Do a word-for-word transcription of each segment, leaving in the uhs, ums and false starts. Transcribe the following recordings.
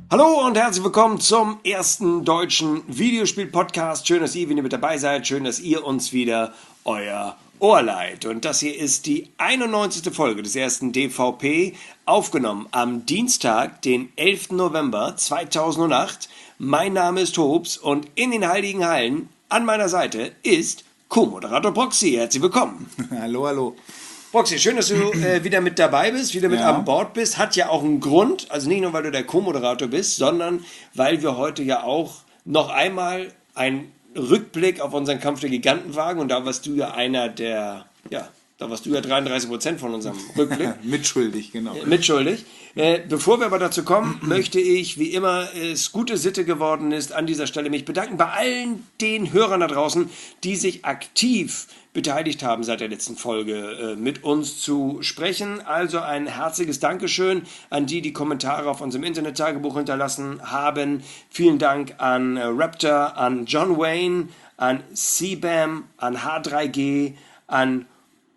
Hallo und herzlich willkommen zum ersten deutschen Videospiel-Podcast. Schön, dass ihr wieder mit dabei seid. Schön, dass ihr uns wieder euer Ohr leiht. Und das hier ist die einundneunzigste Folge des ersten D V P, aufgenommen am Dienstag, den elften November zweitausendacht. Mein Name ist Hobbs und in den Heiligen Hallen an meiner Seite ist Co-Moderator Proxy. Herzlich willkommen. Hallo, hallo. Proxy, schön, dass du äh, wieder mit dabei bist, wieder mit Ja. an Bord bist. Hat ja auch einen Grund, also nicht nur, weil du der Co-Moderator bist, sondern weil wir heute ja auch noch einmal einen Rückblick auf unseren Kampf der Giganten wagen. Und da warst du ja einer der, ja, da warst du ja dreiunddreißig Prozent von unserem Rückblick. Mitschuldig, genau. Mitschuldig. Äh, bevor wir aber dazu kommen, möchte ich, wie immer es gute Sitte geworden ist, an dieser Stelle mich bedanken bei allen den Hörern da draußen, die sich aktiv beteiligt haben, seit der letzten Folge äh, mit uns zu sprechen. Also ein herzliches Dankeschön an die, die Kommentare auf unserem Internet-Tagebuch hinterlassen haben. Vielen Dank an äh, Raptor, an John Wayne, an C-Bam, an H drei G, an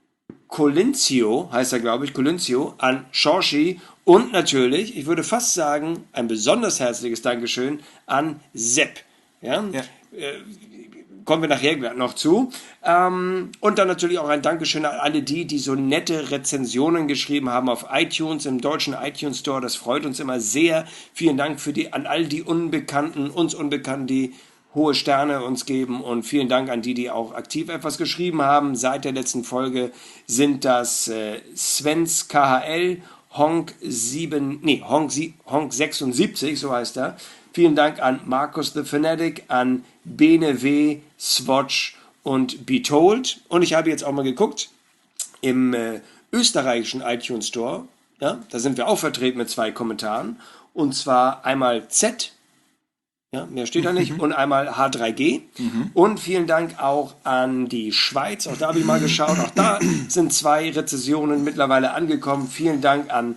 Colinzio, heißt er glaube ich, Colinzio, an Shorshi und natürlich, ich würde fast sagen, ein besonders herzliches Dankeschön an Sepp. Ja? Ja. Äh, kommen wir nachher noch zu. Ähm, und dann natürlich auch ein Dankeschön an alle die, die so nette Rezensionen geschrieben haben auf iTunes, im deutschen iTunes Store. Das freut uns immer sehr. Vielen Dank für die, an all die Unbekannten, uns Unbekannten, die hohe Sterne uns geben, und vielen Dank an die, die auch aktiv etwas geschrieben haben. Seit der letzten Folge sind das äh, Svens K H L, Honk sieben, nee, Honk, Honk sechsundsiebzig, so heißt er. Vielen Dank an Markus the Fanatic, an Bene W, Swatch und Be Told. Und ich habe jetzt auch mal geguckt, im äh, österreichischen iTunes Store, ja, da sind wir auch vertreten mit zwei Kommentaren. Und zwar einmal Z, ja, mehr steht da nicht, und einmal H drei G. Mhm. Und vielen Dank auch an die Schweiz, auch da habe ich mal geschaut, auch da sind zwei Rezensionen mittlerweile angekommen. Vielen Dank an,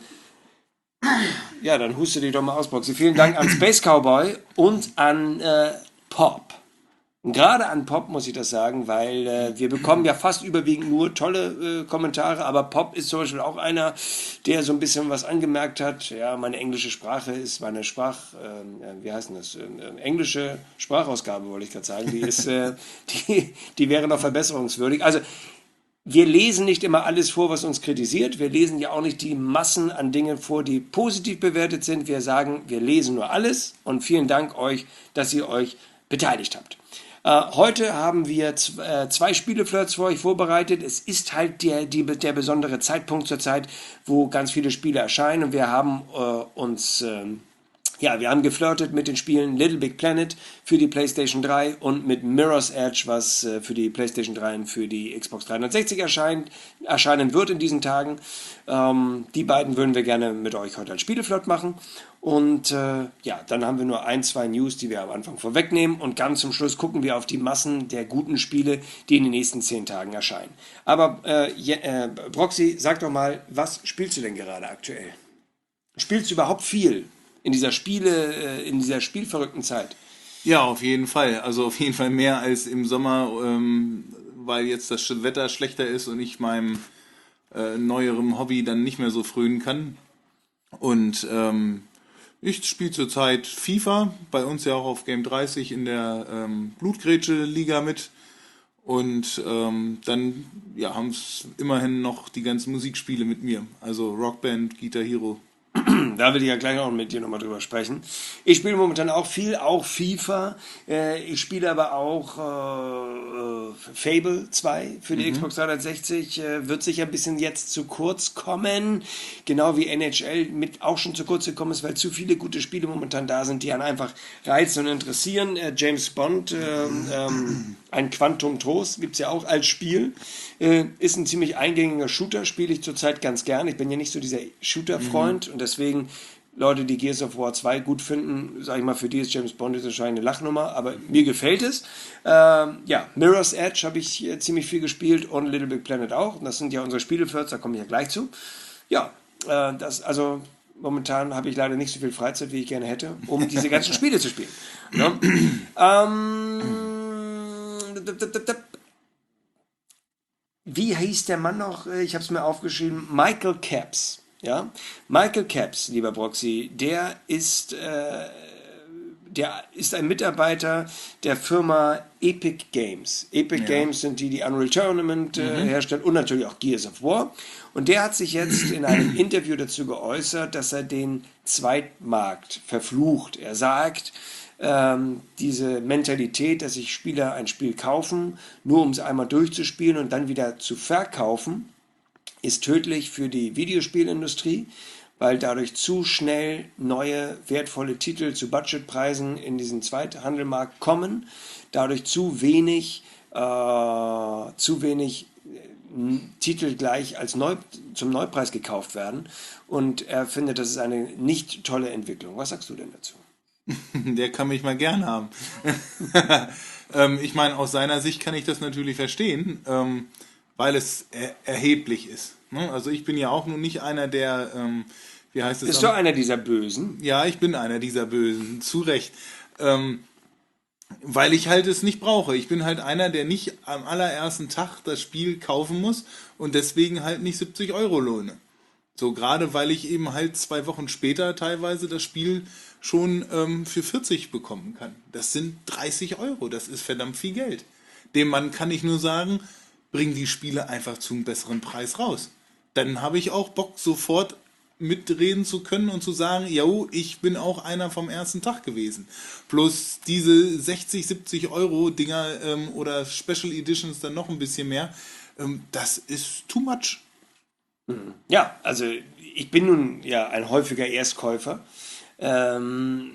ja, dann huste dich doch mal aus, Proxy. Vielen Dank an Space Cowboy und an äh, Pop. Und gerade an Pop muss ich das sagen, weil äh, wir bekommen ja fast überwiegend nur tolle äh, Kommentare, aber Pop ist zum Beispiel auch einer, der so ein bisschen was angemerkt hat. Ja, meine englische Sprache ist meine Sprach, äh, wie heißt denn das? Äh, englische Sprachausgabe, wollte ich gerade sagen. Die ist, äh, die, die wäre noch verbesserungswürdig. Also wir lesen nicht immer alles vor, was uns kritisiert. Wir lesen ja auch nicht die Massen an Dingen vor, die positiv bewertet sind. Wir sagen, wir lesen nur alles, und vielen Dank euch, dass ihr euch beteiligt habt. Uh, heute haben wir z- äh, zwei Spieleflirts für euch vorbereitet. Es ist halt der, die, der besondere Zeitpunkt zur Zeit, wo ganz viele Spiele erscheinen, und wir haben äh, uns, ähm, ja, wir haben geflirtet mit den Spielen Little Big Planet für die PlayStation drei und mit Mirror's Edge, was äh, für die PlayStation drei und für die Xbox dreihundertsechzig erscheint, erscheinen wird in diesen Tagen. Ähm, die beiden würden wir gerne mit euch heute als Spieleflirt machen. Und äh, ja, dann haben wir nur ein, zwei News, die wir am Anfang vorwegnehmen, und ganz zum Schluss gucken wir auf die Massen der guten Spiele, die in den nächsten zehn Tagen erscheinen. Aber äh, je, äh, Proxy, sag doch mal, was spielst du denn gerade aktuell? Spielst du überhaupt viel in dieser Spiele, äh, in dieser spielverrückten Zeit? Ja, auf jeden Fall. Also auf jeden Fall mehr als im Sommer, ähm, weil jetzt das Wetter schlechter ist und ich meinem äh, neuerem Hobby dann nicht mehr so frönen kann. Und ähm, ich spiele zurzeit FIFA, bei uns ja auch auf Game dreißig in der ähm, Blutgrätsche-Liga mit. Und ähm, dann ja, haben es immerhin noch die ganzen Musikspiele mit mir. Also Rockband, Guitar Hero. Da will ich ja gleich auch mit dir nochmal drüber sprechen. Ich spiele momentan auch viel, auch FIFA. Äh, ich spiele aber auch äh, äh, Fable zwei für die mhm. Xbox dreihundertsechzig. Äh, wird sicher ein bisschen jetzt zu kurz kommen. Genau wie N H L mit auch schon zu kurz gekommen ist, weil zu viele gute Spiele momentan da sind, die einen einfach reizen und interessieren. Äh, James Bond, äh, ähm, ein Quantum Trost, gibt es ja auch als Spiel. Äh, ist ein ziemlich eingängiger Shooter, spiele ich zurzeit ganz gern. Ich bin ja nicht so dieser Shooter-Freund, mhm. und deswegen Leute, die Gears of War zwei gut finden, sage ich mal, für die ist James Bond jetzt wahrscheinlich eine Lachnummer, aber mir gefällt es. Ähm, ja, Mirror's Edge habe ich äh, ziemlich viel gespielt, und Little Big Planet auch. Und das sind ja unsere Spieleflirts, da komme ich ja gleich zu. Ja, äh, das, also momentan habe ich leider nicht so viel Freizeit, wie ich gerne hätte, um diese ganzen Spiele zu spielen. Ne? ähm, Wie hieß der Mann noch? Ich habe es mir aufgeschrieben. Michael Capps. Ja? Michael Capps, lieber Broxy, der ist, äh, der ist ein Mitarbeiter der Firma Epic Games. Epic Ja. Games sind die, die Unreal Tournament äh, herstellen und natürlich auch Gears of War. Und der hat sich jetzt in einem Interview dazu geäußert, dass er den Zweitmarkt verflucht. Er sagt, ähm, diese Mentalität, dass sich Spieler ein Spiel kaufen, nur um es einmal durchzuspielen und dann wieder zu verkaufen, ist tödlich für die Videospielindustrie, weil dadurch zu schnell neue, wertvolle Titel zu Budgetpreisen in diesen Zweithandelmarkt kommen, dadurch zu wenig, äh, zu wenig äh, Titel gleich als Neu zum Neupreis gekauft werden. Und er findet, das ist eine nicht tolle Entwicklung. Was sagst du denn dazu? Der kann mich mal gern haben. ähm, ich meine, aus seiner Sicht kann ich das natürlich verstehen, ähm, weil es er erheblich ist. Ne? Also ich bin ja auch nun nicht einer, der, ähm, wie heißt es? Bist du einer dieser Bösen? Ja, ich bin einer dieser Bösen, zu Recht. Ähm, weil ich halt es nicht brauche. Ich bin halt einer, der nicht am allerersten Tag das Spiel kaufen muss und deswegen halt nicht siebzig Euro lohne. So, gerade weil ich eben halt zwei Wochen später teilweise das Spiel schon ähm, für vierzig bekommen kann. Das sind dreißig Euro, das ist verdammt viel Geld. Dem Mann kann ich nur sagen, bring die Spiele einfach zu einem besseren Preis raus. Dann habe ich auch Bock, sofort mitreden zu können und zu sagen, jo, ich bin auch einer vom ersten Tag gewesen. Plus diese sechzig, siebzig Euro Dinger ähm, oder Special Editions dann noch ein bisschen mehr, ähm, das ist too much. Ja, also ich bin nun ja ein häufiger Erstkäufer. Ähm,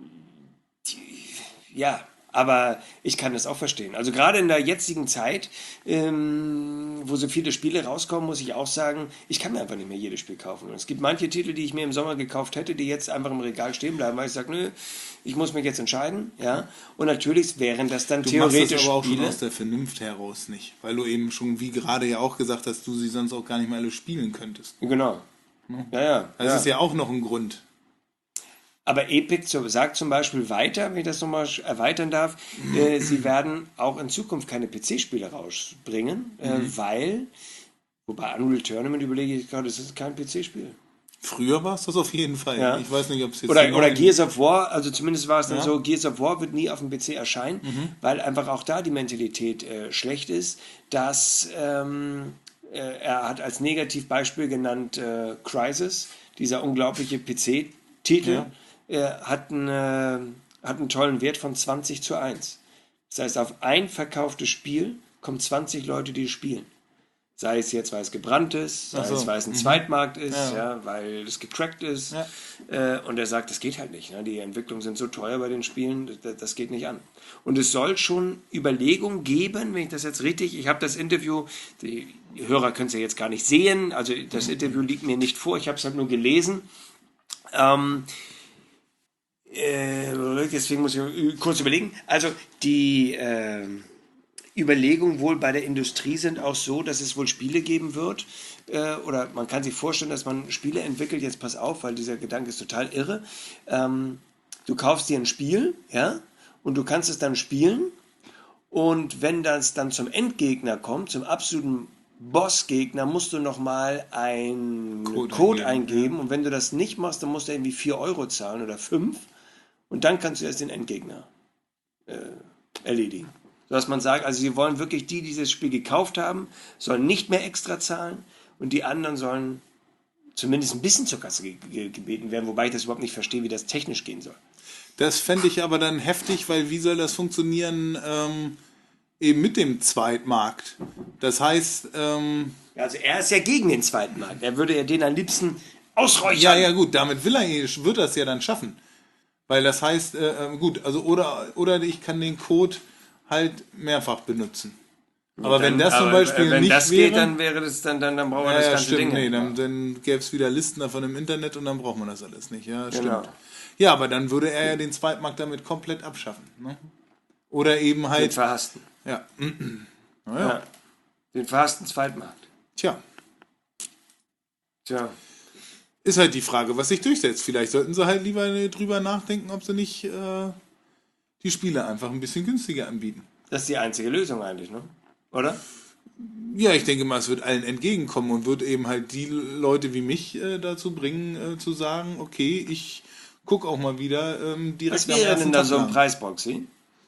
die, ja, aber ich kann das auch verstehen. Also gerade in der jetzigen Zeit, ähm, wo so viele Spiele rauskommen, muss ich auch sagen, ich kann mir einfach nicht mehr jedes Spiel kaufen. Und es gibt manche Titel, die ich mir im Sommer gekauft hätte, die jetzt einfach im Regal stehen bleiben, weil ich sage, nö, ich muss mich jetzt entscheiden. Ja? Und natürlich wären das dann Du theoretisch machst das aber auch Spiele. schon aus der Vernunft heraus nicht, weil du eben schon, wie gerade ja auch gesagt hast, du sie sonst auch gar nicht mehr alle spielen könntest. Genau. Ja, ja. Das ja. ist ja auch noch ein Grund. Aber Epic sagt zum Beispiel weiter, wenn ich das nochmal erweitern darf, äh, sie werden auch in Zukunft keine P C-Spiele rausbringen, äh, Mhm. weil, wobei Unreal Tournament überlege ich gerade, das ist kein P C-Spiel. Früher war es das auf jeden Fall. Ja. Ich weiß nicht, ob es jetzt... Oder, genau oder in- Gears of War, also zumindest war es dann Ja. so, Gears of War wird nie auf dem P C erscheinen, weil einfach auch da die Mentalität äh, schlecht ist, dass ähm, äh, er hat als Negativbeispiel genannt äh, Crysis, dieser unglaubliche P C-Titel, Ja. äh, hat, eine, hat einen tollen Wert von zwanzig zu eins. Das heißt, auf ein verkauftes Spiel kommen zwanzig Leute, die es spielen. Sei es jetzt, weil es gebrannt ist, sei Ach so. es, weil es ein Mhm. Zweitmarkt ist, Ja. ja, weil es gecrackt ist. Ja. Äh, und er sagt, das geht halt nicht. Ne? Die Entwicklungen sind so teuer bei den Spielen, das, das geht nicht an. Und es soll schon Überlegungen geben, wenn ich das jetzt richtig, ich habe das Interview, die Hörer können es ja jetzt gar nicht sehen, also das Interview liegt mir nicht vor, ich habe es halt nur gelesen. Ähm, äh, deswegen muss ich kurz überlegen. Also die äh, Überlegungen wohl bei der Industrie sind auch so, dass es wohl Spiele geben wird, äh, oder man kann sich vorstellen, dass man Spiele entwickelt, jetzt pass auf, weil dieser Gedanke ist total irre. Ähm, du kaufst dir ein Spiel, ja, und du kannst es dann spielen, und wenn das dann zum Endgegner kommt, zum absoluten Bossgegner, musst du nochmal einen Code, Code eingeben, eingeben, und wenn du das nicht machst, dann musst du irgendwie vier Euro zahlen oder fünf, und dann kannst du erst den Endgegner äh, erledigen. Sodass man sagt, also sie wollen wirklich, die, die dieses Spiel gekauft haben, sollen nicht mehr extra zahlen, und die anderen sollen zumindest ein bisschen zur Kasse ge ge gebeten werden, wobei ich das überhaupt nicht verstehe, wie das technisch gehen soll. Das fände ich aber dann heftig, weil wie soll das funktionieren ähm, eben mit dem Zweitmarkt? Das heißt, ähm, Ja, also er ist ja gegen den zweiten Markt. Er würde ja den am liebsten ausräuchern. ja, ja gut, damit will er, wird er es ja dann schaffen. Weil das heißt, äh, äh, gut, also oder, oder ich kann den Code halt mehrfach benutzen. Aber wenn das zum aber, Beispiel äh, wenn nicht das wäre, geht, dann wäre das dann, dann, dann brauchen wir ja, das ja, ganze stimmt, Ding. nee, nicht. dann, dann gäbe es wieder Listen davon im Internet und dann braucht man das alles nicht. Ja, stimmt. Genau. Ja, aber dann würde er ja den Zweitmarkt damit komplett abschaffen. Ne? Oder eben Den halt, verhassten. ja, naja, Ja. Den verhassten Zweitmarkt. tja, Tja. ist halt die Frage, was sich durchsetzt. Vielleicht sollten sie halt lieber drüber nachdenken, ob sie nicht äh, die Spiele einfach ein bisschen günstiger anbieten. Das ist die einzige Lösung eigentlich, ne? Oder? Ja, ich denke mal, es wird allen entgegenkommen und wird eben halt die Leute wie mich äh, dazu bringen, äh, zu sagen, okay, ich gucke auch mal wieder ähm, Was direkt am wäre denn ersten da Tag so ein nach. Preis, Boxy?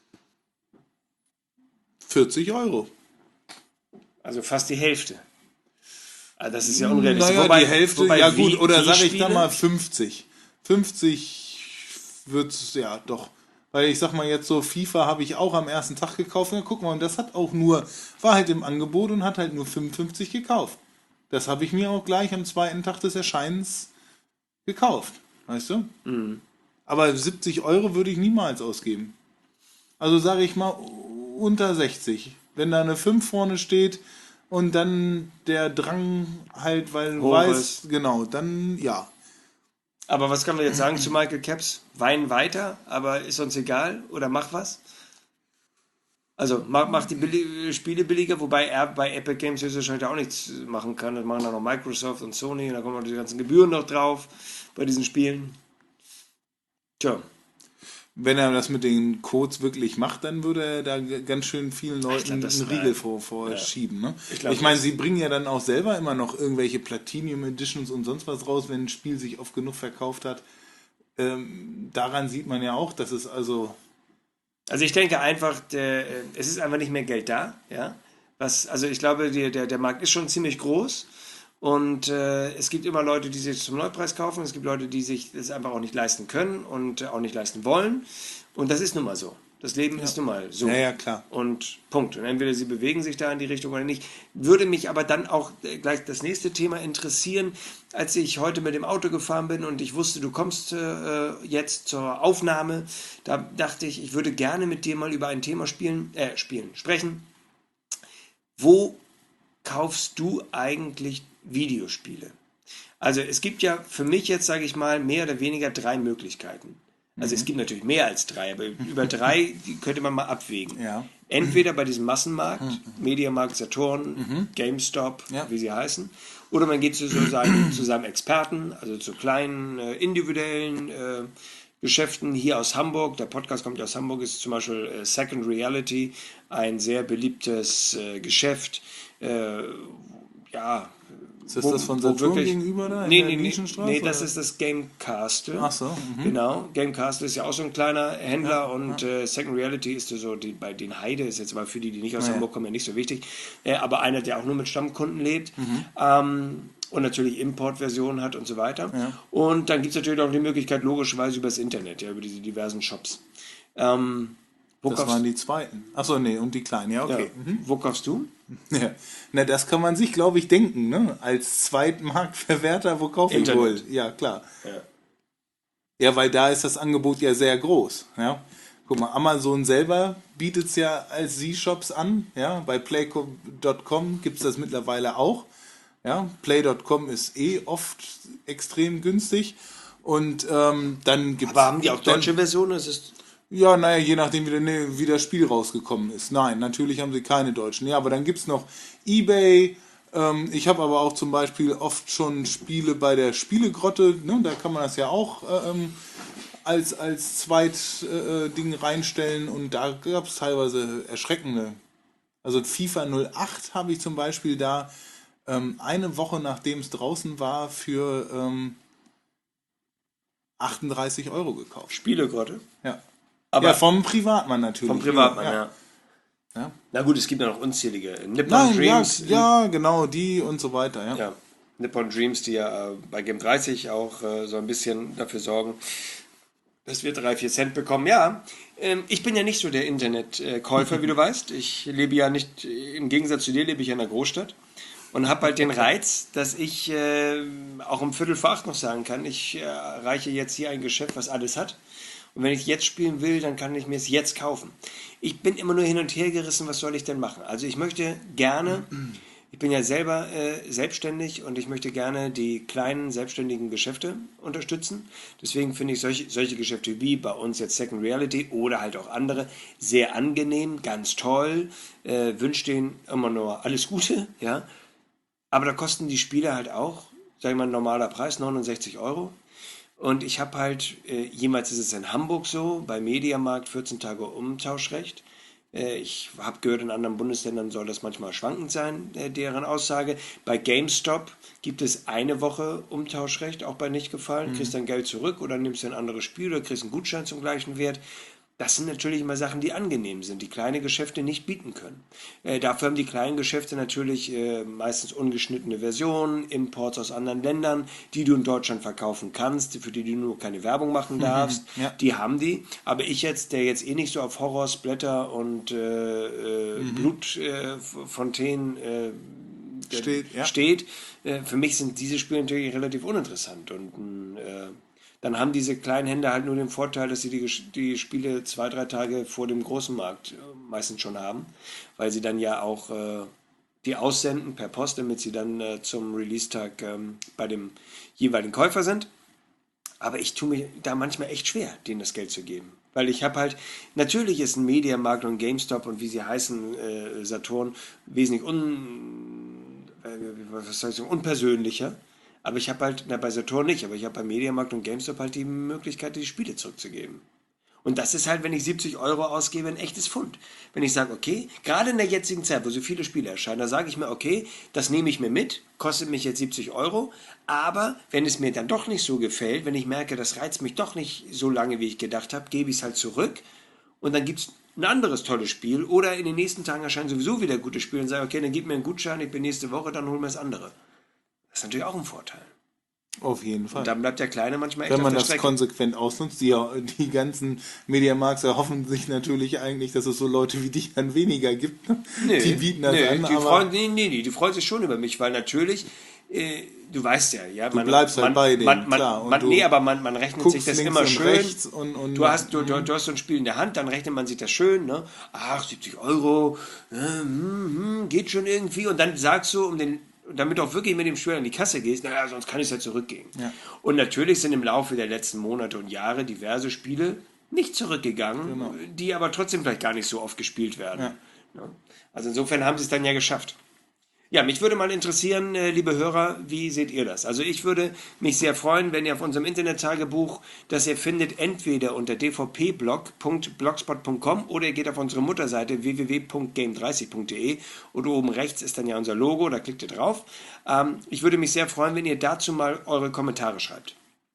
vierzig Euro. Also fast die Hälfte. Also das ist ja Hm, unrealistisch. naja, die Wobei, Hälfte, ja wobei gut, wie, oder wie sage ich da Spiele? mal fünfzig. fünfzig wird's, ja doch. Weil ich sag mal jetzt so, FIFA habe ich auch am ersten Tag gekauft. Na, guck mal, und das hat auch nur, war halt im Angebot und hat halt nur fünfundfünfzig gekauft. Das habe ich mir auch gleich am zweiten Tag des Erscheinens gekauft. Weißt du? Mhm. Aber siebzig Euro würde ich niemals ausgeben. Also sage ich mal unter sechzig. Wenn da eine fünf vorne steht und dann der Drang halt, weil du Hoch weißt, ist. genau, dann ja. Aber was können wir jetzt sagen zu Michael Caps? Wein weiter, aber ist uns egal oder mach was? Also mach, mach die billi Spiele billiger, wobei er bei Epic Games höchstwahrscheinlich auch nichts machen kann. Das machen dann noch Microsoft und Sony und da kommen noch die ganzen Gebühren noch drauf bei diesen Spielen. Tja, Wenn er das mit den Codes wirklich macht, dann würde er da g- ganz schön vielen ich glaube, Leuten das einen äh, Riegel vor, ja, vorschieben. Ne? ich Ich glaube, meine, das sie bringen ja dann auch selber immer noch irgendwelche Platinum Editions und sonst was raus, wenn ein Spiel sich oft genug verkauft hat. Ähm, daran sieht man ja auch, dass es also. Also ich denke einfach, der, äh, es ist einfach nicht mehr Geld da, ja. Was, also ich glaube, der, der, der Markt ist schon ziemlich groß und äh, es gibt immer Leute, die sich zum Neupreis kaufen, es gibt Leute, die sich das einfach auch nicht leisten können und äh, auch nicht leisten wollen. Und das ist nun mal so. Das Leben Ja, ist nun mal so. ja, ja, klar. Und Punkt. Und entweder sie bewegen sich da in die Richtung oder nicht. Würde mich aber dann auch äh, gleich das nächste Thema interessieren, als ich heute mit dem Auto gefahren bin und ich wusste, du kommst äh, jetzt zur Aufnahme. Da dachte ich, ich würde gerne mit dir mal über ein Thema spielen, äh, spielen, sprechen. Wo kaufst du eigentlich Videospiele? Also es gibt ja für mich jetzt, sage ich mal, mehr oder weniger drei Möglichkeiten. Also es gibt natürlich mehr als drei, aber über drei die könnte man mal abwägen. Ja. Entweder bei diesem Massenmarkt, Mediamarkt, Saturn, GameStop, Ja. wie sie heißen, oder man geht zu, so seinen, zu seinem Experten, also zu kleinen, äh, individuellen äh, Geschäften hier aus Hamburg. Der Podcast kommt aus Hamburg, ist zum Beispiel äh, Second Reality, ein sehr beliebtes äh, Geschäft. Äh, ja, Ist das wo, das von wo Saturn wirklich. gegenüber da in Nee, der nee, nee, Linchenstraße? nee, das oder? ist das Gamecastle. Ach so. Mhm. Genau, Gamecastle ist ja auch so ein kleiner Händler Ja, und äh, Second Reality ist so die, bei den Heide, ist jetzt aber für die, die nicht aus ja. Hamburg kommen, ja nicht so wichtig. Äh, aber einer, der auch nur mit Stammkunden lebt. Ähm, und natürlich Importversionen hat und so weiter. Ja. Und dann gibt es natürlich auch die Möglichkeit, logischerweise über das Internet, ja, über diese diversen Shops. Ähm, wo, Das kaufst, waren die zweiten. Achso, nee, und die kleinen, ja, ja, okay. Mhm. wo kaufst du? Ja. Na, das kann man sich, glaube ich, denken, ne? Als Zweitmarktverwerter, wo kaufe ich Internet. wohl? Ja, klar. Ja. Ja, weil da ist das Angebot ja sehr groß. Ja? Guck mal, Amazon selber bietet es ja als Z-Shops an. Ja? Bei play Punkt com gibt es das mittlerweile auch. Ja? play Punkt com ist eh oft extrem günstig. Und ähm, dann gibt es. Aber haben die auch deutsche Versionen? Es ist Ja, naja, je nachdem, wie, der, ne, wie das Spiel rausgekommen ist. Nein, natürlich haben sie keine deutschen. Ja, aber dann gibt es noch eBay. Ähm, ich habe aber auch zum Beispiel oft schon Spiele bei der Spielegrotte. Ne, da kann man das ja auch ähm, als, als Zweit-Ding äh, Ding reinstellen. Und da gab es teilweise erschreckende. Also FIFA null acht habe ich zum Beispiel da ähm, eine Woche nachdem es draußen war für ähm, achtunddreißig Euro gekauft. Spielegrotte. Ja. Aber Ja, vom Privatmann natürlich. vom Privatmann, ja. ja. Ja. Na gut, es gibt ja noch unzählige. Nippon Nein, ja, Dreams. ja, genau, die und so weiter, ja. Ja, Nippon Dreams, die ja äh, bei Game dreißig auch äh, so ein bisschen dafür sorgen, dass wir drei, vier Cent bekommen. Ja, ähm, ich bin ja nicht so der Internetkäufer, wie du weißt. Ich lebe ja nicht, im Gegensatz zu dir lebe ich ja in einer Großstadt und habe halt den Reiz, dass ich äh, auch um Viertel vor acht noch sagen kann, ich äh, erreiche jetzt hier ein Geschäft, was alles hat. Und wenn ich jetzt spielen will, dann kann ich mir es jetzt kaufen. Ich bin immer nur hin und her gerissen, was soll ich denn machen? Also ich möchte gerne, ich bin ja selber äh, selbstständig und ich möchte gerne die kleinen selbstständigen Geschäfte unterstützen. Deswegen finde ich solche, solche Geschäfte wie bei uns jetzt Second Reality oder halt auch andere sehr angenehm, ganz toll. Äh, wünsche denen immer nur alles Gute, ja. Aber da kosten die Spiele halt auch, sag ich mal, ein normaler Preis, neunundsechzig Euro. Und ich habe halt, äh, jemals ist es in Hamburg so, bei Mediamarkt vierzehn Tage Umtauschrecht. Äh, ich habe gehört, in anderen Bundesländern soll das manchmal schwankend sein, äh, deren Aussage. Bei GameStop gibt es eine Woche Umtauschrecht, auch bei nicht gefallen. Kriegst dein Geld zurück oder nimmst dir ein anderes Spiel oder kriegst einen Gutschein zum gleichen Wert. Das sind natürlich immer Sachen, die angenehm sind, die kleine Geschäfte nicht bieten können. Äh, dafür haben die kleinen Geschäfte natürlich äh, meistens ungeschnittene Versionen, Imports aus anderen Ländern, die du in Deutschland verkaufen kannst, für die du nur keine Werbung machen darfst. Mhm, ja. Die haben die. Aber ich jetzt, der jetzt eh nicht so auf Horror, Splatter und äh, äh, mhm. Blutfontänen äh, steht, ja. steht äh, für mich sind diese Spiele natürlich relativ uninteressant. Und äh, dann haben diese kleinen Händler halt nur den Vorteil, dass sie die, die Spiele zwei, drei Tage vor dem großen Markt äh, meistens schon haben, weil sie dann ja auch äh, die aussenden per Post, damit sie dann äh, zum Release-Tag ähm, bei dem jeweiligen Käufer sind. Aber ich tue mir da manchmal echt schwer, denen das Geld zu geben. Weil ich habe halt, natürlich ist ein Mediamarkt und GameStop und wie sie heißen, äh, Saturn, wesentlich un, äh, was soll ich sagen, unpersönlicher. Aber ich habe halt, na, bei Saturn nicht, aber ich habe bei Mediamarkt und GameStop halt die Möglichkeit, die Spiele zurückzugeben. Und das ist halt, wenn ich siebzig Euro ausgebe, ein echtes Pfund. Wenn ich sage, okay, gerade in der jetzigen Zeit, wo so viele Spiele erscheinen, da sage ich mir, okay, das nehme ich mir mit, kostet mich jetzt siebzig Euro, aber wenn es mir dann doch nicht so gefällt, wenn ich merke, das reizt mich doch nicht so lange, wie ich gedacht habe, gebe ich es halt zurück und dann gibt es ein anderes tolles Spiel oder in den nächsten Tagen erscheinen sowieso wieder gute Spiele und sage, okay, dann gib mir einen Gutschein, ich bin nächste Woche, dann holen wir das andere. Das ist natürlich auch ein Vorteil. Auf jeden Fall. Und dann bleibt der Kleine manchmal echt Wenn man auf der das Strecke. konsequent ausnutzt, die, die ganzen Mediamarkts erhoffen sich natürlich eigentlich, dass es so Leute wie dich dann weniger gibt. Ne? Nee, die bieten das nee, an, die aber freuen, nee, nee, nee, die freuen sich schon über mich, weil natürlich, äh, du weißt ja, ja, du man, bleibst halt man, bei denen, man, man, klar. Und man, du nee, aber man, man rechnet sich das links immer und schön. rechts und, und Du hast, du, du, du hast so ein Spiel in der Hand, dann rechnet man sich das schön, ne? Ach, siebzig Euro, äh, hm, hm, geht schon irgendwie. Und dann sagst du, um den damit du auch wirklich mit dem Spiel an die Kasse gehst, naja, sonst kann ich es ja zurückgehen. Ja. Und natürlich sind im Laufe der letzten Monate und Jahre diverse Spiele nicht zurückgegangen, Genau. die aber trotzdem vielleicht gar nicht so oft gespielt werden. Ja. Ja. Also insofern haben sie es dann ja geschafft. Ja, mich würde mal interessieren, äh, liebe Hörer, wie seht ihr das? Also ich würde mich sehr freuen, wenn ihr auf unserem Internet-Tagebuch, das ihr findet, entweder unter d v p blog punkt blogspot punkt com oder ihr geht auf unsere Mutterseite w w w punkt game dreißig punkt d e und oben rechts ist dann ja unser Logo, da klickt ihr drauf. Ähm, ich würde mich sehr freuen, wenn ihr dazu mal eure Kommentare schreibt.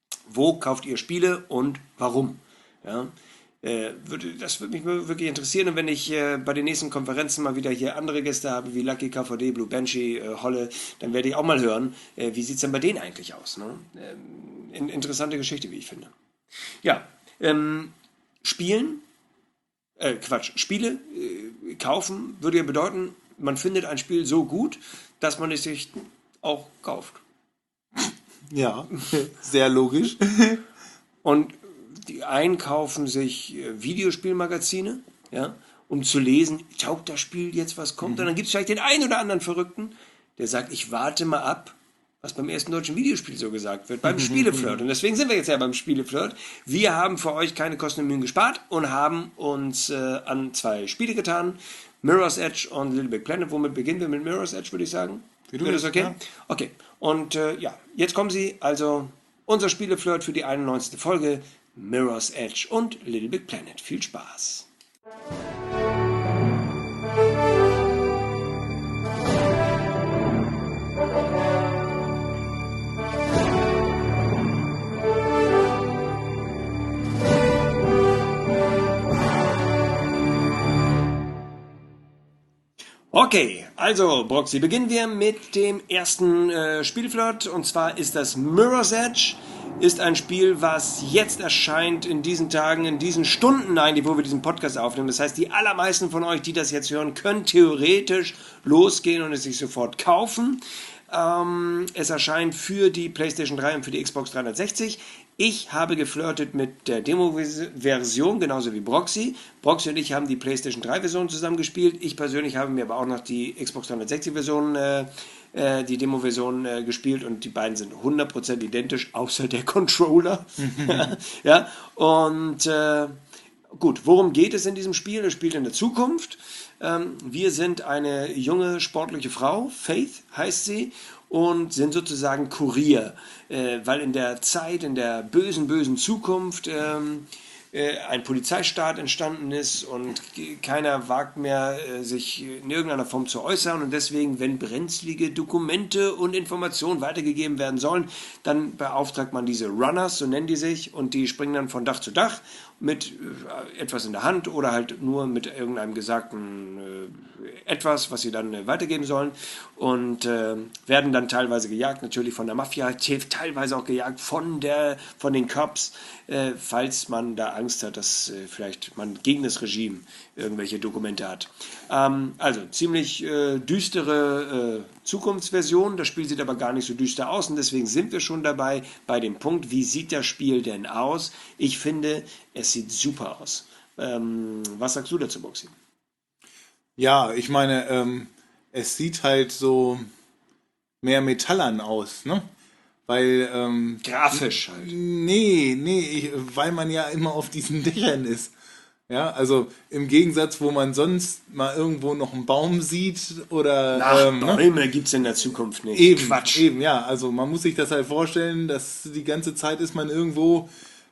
Wo kauft ihr Spiele und warum? Ja. Äh, würde, das würde mich wirklich interessieren und wenn ich äh, bei den nächsten Konferenzen mal wieder hier andere Gäste habe, wie Lucky K V D, Blue Banshee, äh, Holle, dann werde ich auch mal hören, äh, wie sieht es denn bei denen eigentlich aus? Ne? Ähm, in, interessante Geschichte, wie ich finde. Ja, ähm, Spielen, äh, Quatsch, Spiele äh, kaufen würde ja bedeuten, man findet ein Spiel so gut, dass man es sich auch kauft. Ja, sehr logisch. Und die einen kaufen sich äh, Videospielmagazine, ja, um zu lesen, taugt das Spiel jetzt, was kommt? Und dann gibt es vielleicht den einen oder anderen Verrückten, der sagt, ich warte mal ab, was beim ersten deutschen Videospiel so gesagt wird, beim Spieleflirt. Und deswegen sind wir jetzt ja beim Spieleflirt. Wir haben für euch keine Kosten und Mühen gespart und haben uns äh, an zwei Spiele getan, Mirror's Edge und Little Big Planet. Womit beginnen wir mit Mirror's Edge, würde ich sagen? Wie du Wäre das willst, okay? ja. Okay. Und äh, ja, jetzt kommen sie, also unser Spieleflirt für die einundneunzigste Folge, Mirror's Edge und Little Big Planet. Viel Spaß! Okay, also Broxy, beginnen wir mit dem ersten äh, Spielflirt und zwar ist das Mirror's Edge. Ist ein Spiel, was jetzt erscheint in diesen Tagen, in diesen Stunden, nein, wo wir diesen Podcast aufnehmen. Das heißt, die allermeisten von euch, die das jetzt hören, können theoretisch losgehen und es sich sofort kaufen. Ähm, es erscheint für die PlayStation drei und für die Xbox dreihundertsechzig. Ich habe geflirtet mit der Demo-Version, genauso wie Broxy. Broxy und ich haben die PlayStation drei-Version zusammen gespielt. Ich persönlich habe mir aber auch noch die Xbox dreihundertsechzig-Version äh, die Demo-Version äh, gespielt und die beiden sind hundert Prozent identisch, außer der Controller. Ja, und äh, gut, worum geht es in diesem Spiel? Es spielt in der Zukunft. Ähm, wir sind eine junge, sportliche Frau, Faith heißt sie, und sind sozusagen Kurier, äh, weil in der Zeit, in der bösen, bösen Zukunft ähm, äh, ein Polizeistaat entstanden ist und keiner wagt mehr, äh, sich in irgendeiner Form zu äußern. Und deswegen, wenn brenzlige Dokumente und Informationen weitergegeben werden sollen, dann beauftragt man diese Runners, so nennen die sich, und die springen dann von Dach zu Dach mit äh, etwas in der Hand oder halt nur mit irgendeinem gesagten äh, etwas, was sie dann äh, weitergeben sollen, und äh, werden dann teilweise gejagt, natürlich von der Mafia, teilweise auch gejagt von der, von den Cops, äh, falls man da Angst hat, dass äh, vielleicht man gegen das Regime irgendwelche Dokumente hat. Ähm, also ziemlich äh, düstere äh, Zukunftsversion, das Spiel sieht aber gar nicht so düster aus und deswegen sind wir schon dabei bei dem Punkt, wie sieht das Spiel denn aus? Ich finde, es sieht super aus. Ähm, was sagst du dazu, Boxy? Ja, ich meine, ähm, es sieht halt so mehr metallern aus, ne? Weil, ähm, Grafisch halt. nee, nee, ich, weil man ja immer auf diesen Dächern ist. Ja, also im Gegensatz, wo man sonst mal irgendwo noch einen Baum sieht oder Ach, ähm, ne? Bäume gibt es in der Zukunft nicht. Eben, Quatsch. eben, ja. Also man muss sich das halt vorstellen, dass die ganze Zeit ist man irgendwo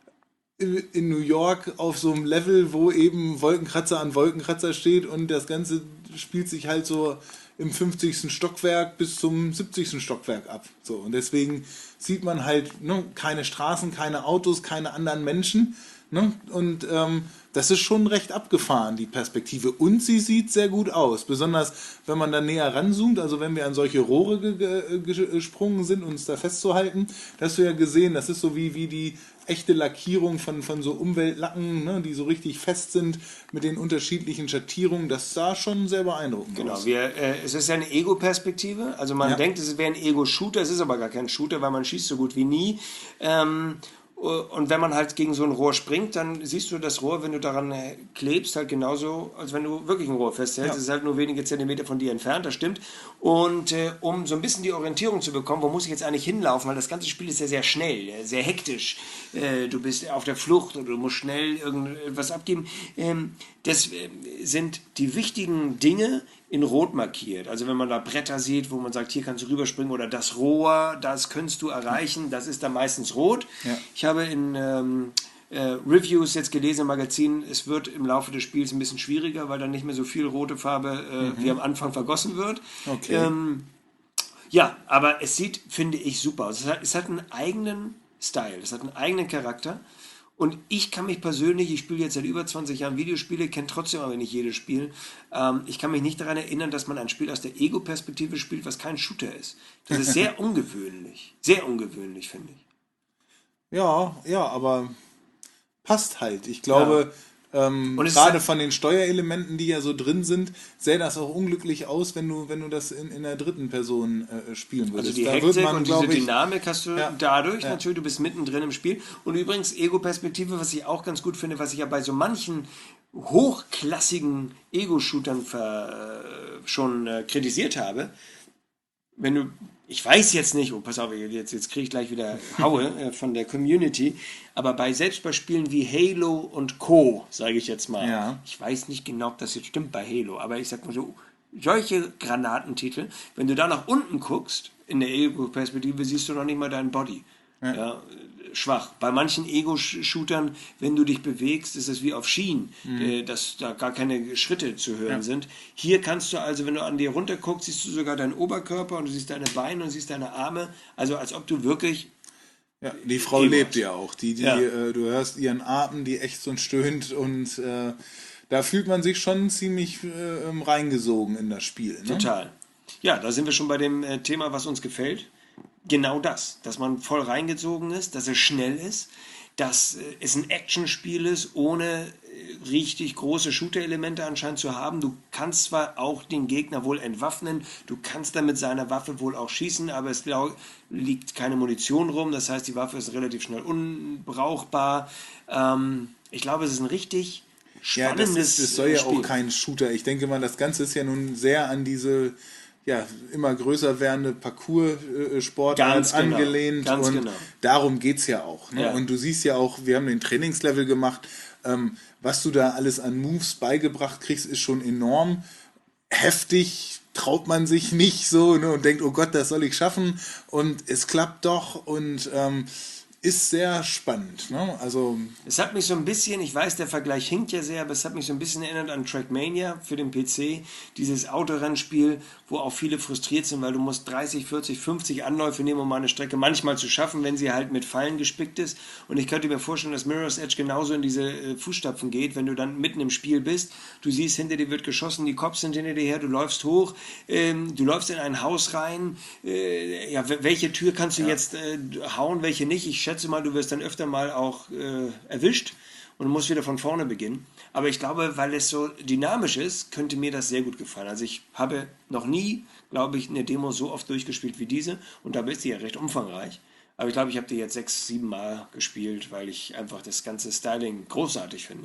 in in New York auf so einem Level, wo eben Wolkenkratzer an Wolkenkratzer steht und das Ganze spielt sich halt so im fünfzigsten Stockwerk bis zum siebzigsten Stockwerk ab. So, und deswegen sieht man halt, ne, keine Straßen, keine Autos, keine anderen Menschen. Ne? Und ähm, das ist schon recht abgefahren, die Perspektive. Und sie sieht sehr gut aus. Besonders, wenn man dann näher ranzoomt, also wenn wir an solche Rohre ge ge gesprungen sind, uns da festzuhalten, da hast du ja gesehen, das ist so wie, wie die echte Lackierung von, von so Umweltlacken, ne, die so richtig fest sind mit den unterschiedlichen Schattierungen. Das sah schon sehr beeindruckend Genau, aus. wir, äh, es ist ja eine Ego-Perspektive. Also man Ja. denkt, es wäre ein Ego-Shooter, es ist aber gar kein Shooter, weil man schießt so gut wie nie. Ähm, und wenn man halt gegen so ein Rohr springt, dann siehst du das Rohr, wenn du daran äh, klebst, halt genauso, als wenn du wirklich ein Rohr festhältst. Ja. Es ist halt nur wenige Zentimeter von dir entfernt, das stimmt. Und äh, um so ein bisschen die Orientierung zu bekommen, wo muss ich jetzt eigentlich hinlaufen, weil das ganze Spiel ist ja sehr schnell, äh, sehr hektisch. Äh, du bist auf der Flucht oder du musst schnell irgendwas abgeben. Ähm, das äh, sind die wichtigen Dinge in Rot markiert. Also wenn man da Bretter sieht, wo man sagt, hier kannst du rüberspringen oder das Rohr, das könntest du erreichen, das ist dann meistens rot. Ja. Ich habe in ähm, äh, Reviews jetzt gelesen im Magazin, es wird im Laufe des Spiels ein bisschen schwieriger, weil dann nicht mehr so viel rote Farbe äh, mhm. wie am Anfang vergossen wird. Okay. Ähm, ja, aber es sieht, finde ich, super aus. Es hat, es hat einen eigenen Style, es hat einen eigenen Charakter. Und ich kann mich persönlich, ich spiele jetzt seit über zwanzig Jahren Videospiele, kenne trotzdem aber nicht jedes Spiel. Ähm, ich kann mich nicht daran erinnern, dass man ein Spiel aus der Ego-Perspektive spielt, was kein Shooter ist. Das ist sehr ungewöhnlich. Sehr ungewöhnlich, finde ich. Ja, ja, aber passt halt. Ich glaube, ähm, Und es ist gerade halt- von den Steuerelementen, die ja so drin sind, sähe das auch unglücklich aus, wenn du, wenn du das in, in der dritten Person äh, spielen würdest. Also die Da Hektik wird man, und diese glaub ich, Dynamik hast du Ja. dadurch Ja. natürlich, du bist mittendrin im Spiel. Und übrigens Ego-Perspektive, was ich auch ganz gut finde, was ich ja bei so manchen hochklassigen Ego-Shootern ver, äh, schon äh, kritisiert habe, wenn du, ich weiß jetzt nicht, oh pass auf, jetzt, jetzt kriege ich gleich wieder Haue äh, von der Community, aber bei, selbst bei Spielen wie Halo und Co., sage ich jetzt mal, Ja. ich weiß nicht genau, ob das jetzt stimmt bei Halo, aber ich sag mal so, solche Granatentitel, wenn du da nach unten guckst, in der Ego-Perspektive, siehst du noch nicht mal deinen Body. Ja. Ja, schwach. Bei manchen Ego-Shootern, wenn du dich bewegst, ist es wie auf Schienen, äh, dass da gar keine Schritte zu hören Ja. sind. Hier kannst du also, wenn du an dir runter guckst, siehst du sogar deinen Oberkörper und du siehst deine Beine und siehst deine Arme, also als ob du wirklich Ja, die Frau Ego lebt hast. ja auch. Die, die, Ja. äh, du hörst ihren Atem, die echt so stöhnt und äh, da fühlt man sich schon ziemlich äh, ähm, reingesogen in das Spiel. Ne? total. Ja, da sind wir schon bei dem äh, Thema, was uns gefällt. Genau das, dass man voll reingezogen ist, dass es schnell ist, dass äh, es ein Actionspiel ist, ohne äh, richtig große Shooter-Elemente anscheinend zu haben. Du kannst zwar auch den Gegner wohl entwaffnen, du kannst dann mit seiner Waffe wohl auch schießen, aber es lau- liegt keine Munition rum, das heißt, die Waffe ist relativ schnell unbrauchbar. Ähm, ich glaube, es ist ein richtig Ja, das, spannendes ist, das soll ja Spiel. auch kein Shooter. Ich denke mal, das Ganze ist ja nun sehr an diese ja, immer größer werdende Parcours-Sportart Ganz genau, angelehnt. ganz und genau. darum geht es ja auch. Ne? Ja. Und du siehst ja auch, wir haben den Trainingslevel gemacht. Ähm, was du da alles an Moves beigebracht kriegst, ist schon enorm heftig. Traut man sich nicht so, ne? Und denkt, oh Gott, das soll ich schaffen. Und es klappt doch. Und ähm, ist sehr spannend. Ne? Also, Es hat mich so ein bisschen, ich weiß, der Vergleich hinkt ja sehr, aber es hat mich so ein bisschen erinnert an Trackmania für den P C. Dieses Autorennspiel, wo auch viele frustriert sind, weil du musst dreißig, vierzig, fünfzig Anläufe nehmen, um eine Strecke manchmal zu schaffen, wenn sie halt mit Fallen gespickt ist. Und ich könnte mir vorstellen, dass Mirror's Edge genauso in diese äh, Fußstapfen geht, wenn du dann mitten im Spiel bist. Du siehst, hinter dir wird geschossen, die Cops sind hinter dir her, du läufst hoch, ähm, du läufst in ein Haus rein. Äh, ja, welche Tür kannst du ja. jetzt äh, hauen, welche nicht? Ich schätze mal, du wirst dann öfter mal auch äh, erwischt und du musst wieder von vorne beginnen. Aber ich glaube, weil es so dynamisch ist, könnte mir das sehr gut gefallen. Also ich habe noch nie, glaube ich, eine Demo so oft durchgespielt wie diese und dabei ist die ja recht umfangreich. Aber ich glaube, ich habe die jetzt sechs, sieben Mal gespielt, weil ich einfach das ganze Styling großartig finde.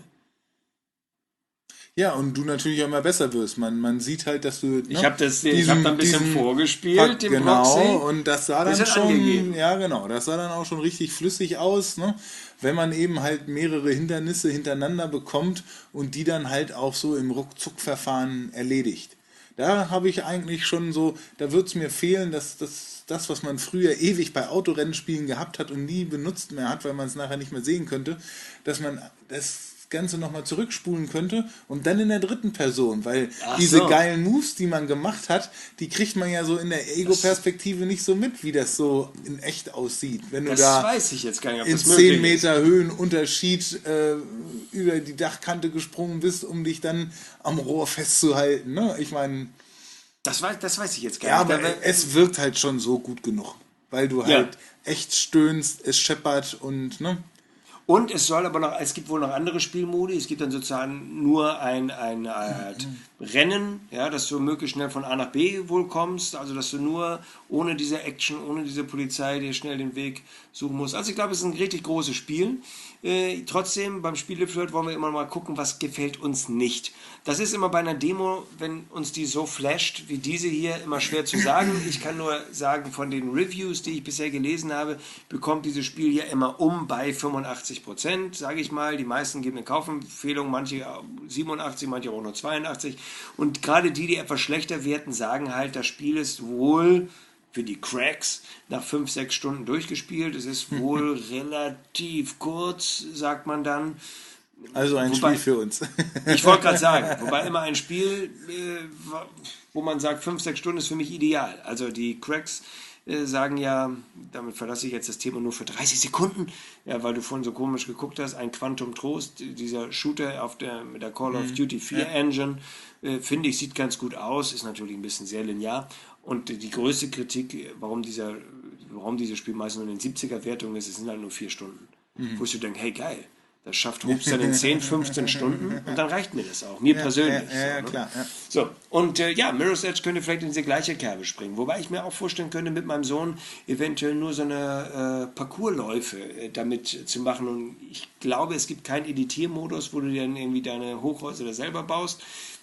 Ja, und du natürlich auch immer besser wirst. Man, man sieht halt, dass du. Ne, ich habe das, diesen, ich habe da ein bisschen vorgespielt, Pack, den genau, Proxy. Und das sah dann das schon, angegeben. ja genau, das sah dann auch schon richtig flüssig aus, ne? Wenn man eben halt mehrere Hindernisse hintereinander bekommt und die dann halt auch so im Ruckzuck-Verfahren erledigt. Da habe ich eigentlich schon so, da wird es mir fehlen, dass das, das, was man früher ewig bei Autorennspielen gehabt hat und nie benutzt mehr hat, weil man es nachher nicht mehr sehen könnte, dass man das Ganze nochmal zurückspulen könnte und dann in der dritten Person, weil Ach diese so. geilen Moves, die man gemacht hat, die kriegt man ja so in der Ego-Perspektive nicht so mit, wie das so in echt aussieht. Wenn du Das da weiß ich jetzt gar nicht, ob in das möglich zehn Meter Höhenunterschied äh, über die Dachkante gesprungen bist, um dich dann am Rohr festzuhalten. Ne? Ich meine, Das weiß, das weiß ich jetzt gar ja, nicht. aber es wirkt halt schon so gut genug, weil du Ja. halt echt stöhnst, es scheppert und ne. Und es soll aber noch, es gibt wohl noch andere Spielmodi. Es gibt dann sozusagen nur ein, ein Art Rennen, ja, dass du möglichst schnell von A nach B wohl kommst. Also dass du nur ohne diese Action, ohne diese Polizei dir schnell den Weg suchen musst. Also ich glaube, es ist ein richtig großes Spiel. Äh, trotzdem, beim Spieleflirt wollen wir immer mal gucken, was gefällt uns nicht. Das ist immer bei einer Demo, wenn uns die so flasht wie diese hier, immer schwer zu sagen. Ich kann nur sagen, von den Reviews, die ich bisher gelesen habe, bekommt dieses Spiel hier immer um bei fünfundachtzig Prozent, sage ich mal. Die meisten geben eine Kaufempfehlung, manche siebenundachtzig, manche auch nur zweiundachtzig. Und gerade die, die etwas schlechter werten, sagen halt, das Spiel ist wohl für die Cracks nach fünf, sechs Stunden durchgespielt. Es ist wohl relativ kurz, sagt man dann. Also ein Wobei, Spiel für uns. Ich wollte gerade sagen, wobei immer ein Spiel, äh, wo man sagt, fünf, sechs Stunden ist für mich ideal. Also die Cracks äh, sagen ja, damit verlasse ich jetzt das Thema nur für dreißig Sekunden, ja, weil du vorhin so komisch geguckt hast, ein Quantum Trost, dieser Shooter auf der, mit der Call of Duty vier Ja. Engine, äh, finde ich, sieht ganz gut aus, ist natürlich ein bisschen sehr linear. Und die größte Kritik, warum, dieser, warum dieses Spiel meistens nur in den siebziger-Wertungen ist, es sind halt nur vier Stunden. Mhm. Wo ich so denke, hey geil, das schafft Hoops dann in zehn, fünfzehn Stunden und dann reicht mir das auch, mir Ja, persönlich. ja, ja, ja, so, ne? klar, ja. So, und äh, ja, Mirror's Edge könnte vielleicht in diese gleiche Kerbe springen, wobei ich mir auch vorstellen könnte, mit meinem Sohn eventuell nur so eine äh, Parcoursläufe äh, damit zu machen und ich glaube, es gibt keinen Editiermodus, wo du dann irgendwie deine Hochhäuser da selber baust.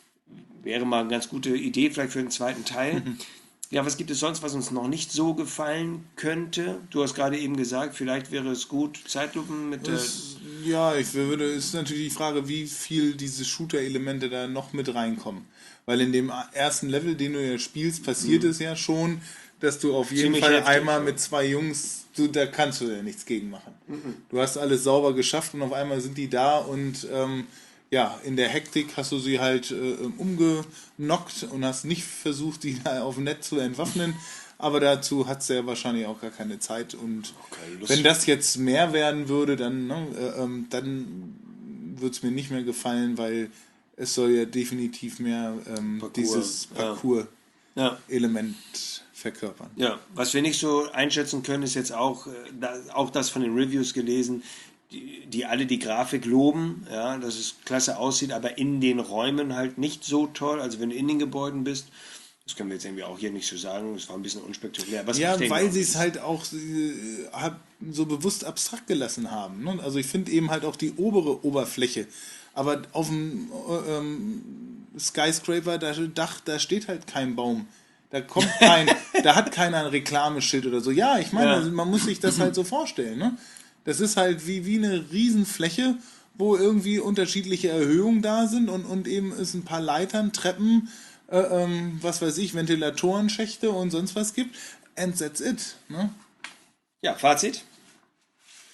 Wäre mal eine ganz gute Idee, vielleicht für den zweiten Teil. Ja, was gibt es sonst, was uns noch nicht so gefallen könnte? Du hast gerade eben gesagt, vielleicht wäre es gut, Zeitlupen mit der... Das, ja, ich würde, ist natürlich die Frage, wie viel diese Shooter-Elemente da noch mit reinkommen. Weil in dem ersten Level, den du ja spielst, passiert es ja schon, dass du auf jeden Ziemlich Fall heftig, einmal ja. mit zwei Jungs, du, da kannst du ja nichts gegen machen. Du hast alles sauber geschafft und auf einmal sind die da und ähm, ja, in der Hektik hast du sie halt äh, umgenockt und hast nicht versucht, die da auf dem Netz zu entwaffnen. Aber dazu hat sie ja wahrscheinlich auch gar keine Zeit. Und Okay, wenn das jetzt mehr werden würde, dann, ne, äh, ähm, dann würde es mir nicht mehr gefallen, weil es soll ja definitiv mehr ähm, Parcours, dieses ja. Parcours-Element Ja. verkörpern. Ja, was wir nicht so einschätzen können, ist jetzt auch, äh, da, auch das von den Reviews gelesen, die, die alle die Grafik loben, ja, dass es klasse aussieht, aber in den Räumen halt nicht so toll. Also wenn du in den Gebäuden bist, das können wir jetzt irgendwie auch hier nicht so sagen, das war ein bisschen unspektakulär. Was Ja, ich denke weil auch sie es ist. halt auch äh, hab- so bewusst abstrakt gelassen haben. Ne? Also ich finde eben halt auch die obere Oberfläche. Aber auf dem äh, ähm, Skyscraper, da, Dach, da steht halt kein Baum. Da kommt kein, da hat keiner ein Reklameschild oder so. Ja, ich meine, Ja. also man muss sich das halt so vorstellen. Ne? Das ist halt wie, wie eine Riesenfläche, wo irgendwie unterschiedliche Erhöhungen da sind und, und eben es ein paar Leitern, Treppen, äh, ähm, was weiß ich, Ventilatoren, Schächte und sonst was gibt. And that's it. Ne? Ja, Fazit?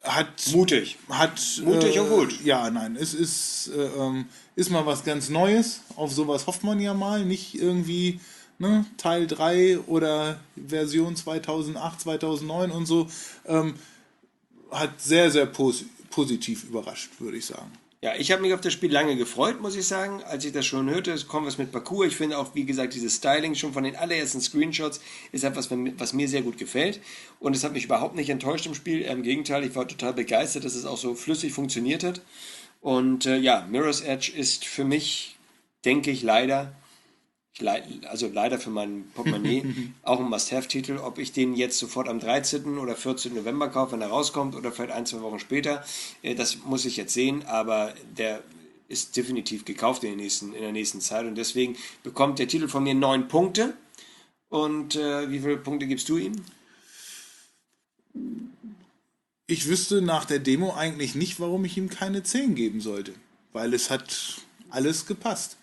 hat Mutig. Hat, Mutig äh, und gut. Ja, nein, es ist, äh, ähm, ist mal was ganz Neues. Auf sowas hofft man ja mal. Nicht irgendwie ne, Teil drei oder Version zweitausendacht, zweitausendneun und so. Ähm, hat sehr, sehr pos positiv überrascht, würde ich sagen. Ja, ich habe mich auf das Spiel lange gefreut, muss ich sagen. Als ich das schon hörte, es kommt was mit Parcours. Ich finde auch, wie gesagt, dieses Styling schon von den allerersten Screenshots ist etwas, was mir sehr gut gefällt. Und es hat mich überhaupt nicht enttäuscht im Spiel. Im Gegenteil, ich war total begeistert, dass es auch so flüssig funktioniert hat. Und äh, ja, Mirror's Edge ist für mich, denke ich, leider, ich leid, also leider für mein Portemonnaie, auch ein Must-Have-Titel. Ob ich den jetzt sofort am dreizehnten oder vierzehnten November kaufe, wenn er rauskommt, oder vielleicht ein, zwei Wochen später, äh, das muss ich jetzt sehen, aber der ist definitiv gekauft in der nächsten, in der nächsten Zeit und deswegen bekommt der Titel von mir neun Punkte. Und äh, wie viele Punkte gibst du ihm? Ich wüsste nach der Demo eigentlich nicht, warum ich ihm keine zehn geben sollte. Weil es hat alles gepasst.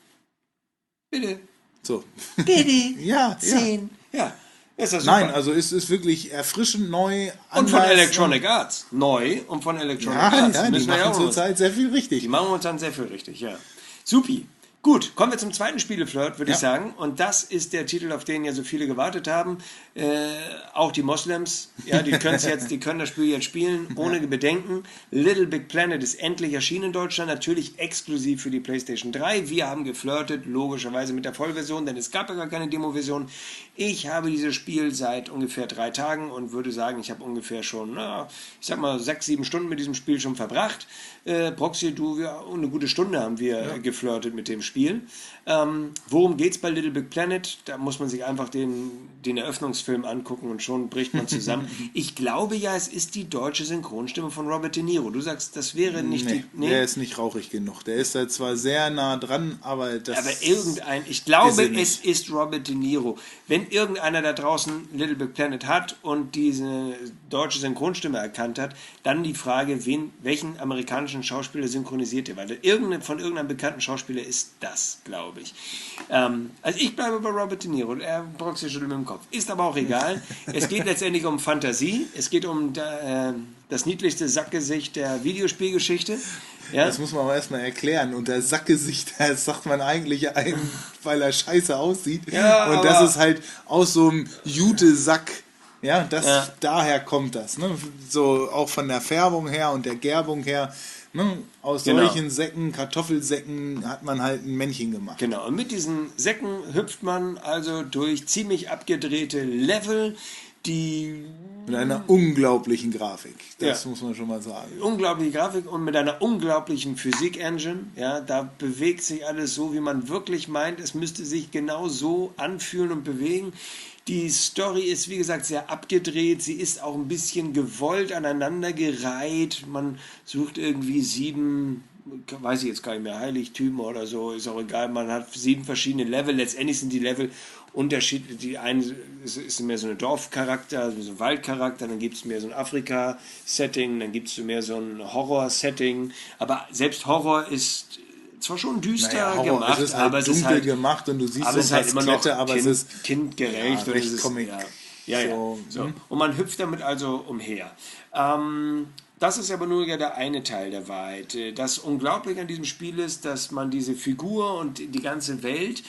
Bitte. So. Bitte. ja, zehn. Ja. ja. Ist das Nein, also es ist wirklich erfrischend neu. Und von Electronic Arts. Neu und von Electronic ja, Arts. Ja, die machen ja zurzeit sehr viel richtig. Die machen uns dann sehr viel richtig, ja. Supi. Gut, kommen wir zum zweiten Spieleflirt, würde ja. ich sagen. Und das ist der Titel, auf den ja so viele gewartet haben. Äh, auch die Moslems, ja, die können jetzt, die können das Spiel jetzt spielen, ohne ja. Bedenken. Little Big Planet ist endlich erschienen in Deutschland, natürlich exklusiv für die PlayStation drei. Wir haben geflirtet, logischerweise mit der Vollversion, denn es gab ja gar keine Demo-Version. Ich habe dieses Spiel seit ungefähr drei Tagen und würde sagen, ich habe ungefähr schon, na, ich sag mal, sechs, sieben Stunden mit diesem Spiel schon verbracht. Äh, Proxy, du, wir, eine gute Stunde haben wir ja. geflirtet mit dem Spiel. Ähm, worum geht's bei Little Big Planet? Da muss man sich einfach den, den Eröffnungsfilm angucken und schon bricht man zusammen. Ich glaube ja, es ist die deutsche Synchronstimme von Robert De Niro. Du sagst, das wäre nicht nee, die... Nee, der ist nicht rauchig genug. Der ist da zwar sehr nah dran, aber das... Aber irgendein... Ich glaube, ist es ist Robert De Niro. Wenn irgendeiner da draußen Little Big Planet hat und diese deutsche Synchronstimme erkannt hat, dann die Frage, wen, welchen amerikanischen Schauspieler synchronisiert er? Weil irgendein, von irgendeinem bekannten Schauspieler ist das, glaube ich. Ähm, also ich bleibe bei Robert De Niro. Er braucht sich schon mit dem Kopf. Ist aber auch egal. Es geht letztendlich um Fantasie. Es geht um äh, das niedlichste Sackgesicht der Videospielgeschichte. Ja? Das muss man aber erstmal erklären. Unter Sackgesicht, das sagt man eigentlich ein, weil er scheiße aussieht. Ja, und das ist halt aus so einem Jute-Sack. Ja, das, ja. daher kommt das. Ne? So auch von der Färbung her und der Gerbung her. Ne? Aus genau. solchen Säcken, Kartoffelsäcken, hat man halt ein Männchen gemacht. Genau, und mit diesen Säcken hüpft man also durch ziemlich abgedrehte Level, die... Mit einer unglaublichen Grafik, das ja. muss man schon mal sagen. Unglaubliche Grafik und mit einer unglaublichen Physik-Engine. Ja, da bewegt sich alles so, wie man wirklich meint, es müsste sich genau so anfühlen und bewegen. Die Story ist, wie gesagt, sehr abgedreht. Sie ist auch ein bisschen gewollt aneinandergereiht. Man sucht irgendwie sieben, weiß ich jetzt gar nicht mehr, Heiligtümer oder so, ist auch egal. Man hat sieben verschiedene Level. Letztendlich sind die Level unterschiedlich. Die eine ist mehr so ein Dorfcharakter, so ein Waldcharakter, dann gibt es mehr so ein Afrika-Setting, dann gibt es mehr so ein Horror-Setting. Aber selbst Horror ist zwar schon düster naja, Horror, gemacht, es ist halt aber es dunkel ist halt gemacht und du siehst aber so es ist halt immer noch Skelette, aber kind, es ist kindgerecht ja, und recht es ist, Comic. Ja, ja, so, ja. So. Hm. Und man hüpft damit also umher. Ähm, das ist aber nur ja der eine Teil der Wahrheit. Das Unglaubliche an diesem Spiel ist, dass man diese Figur und die ganze Welt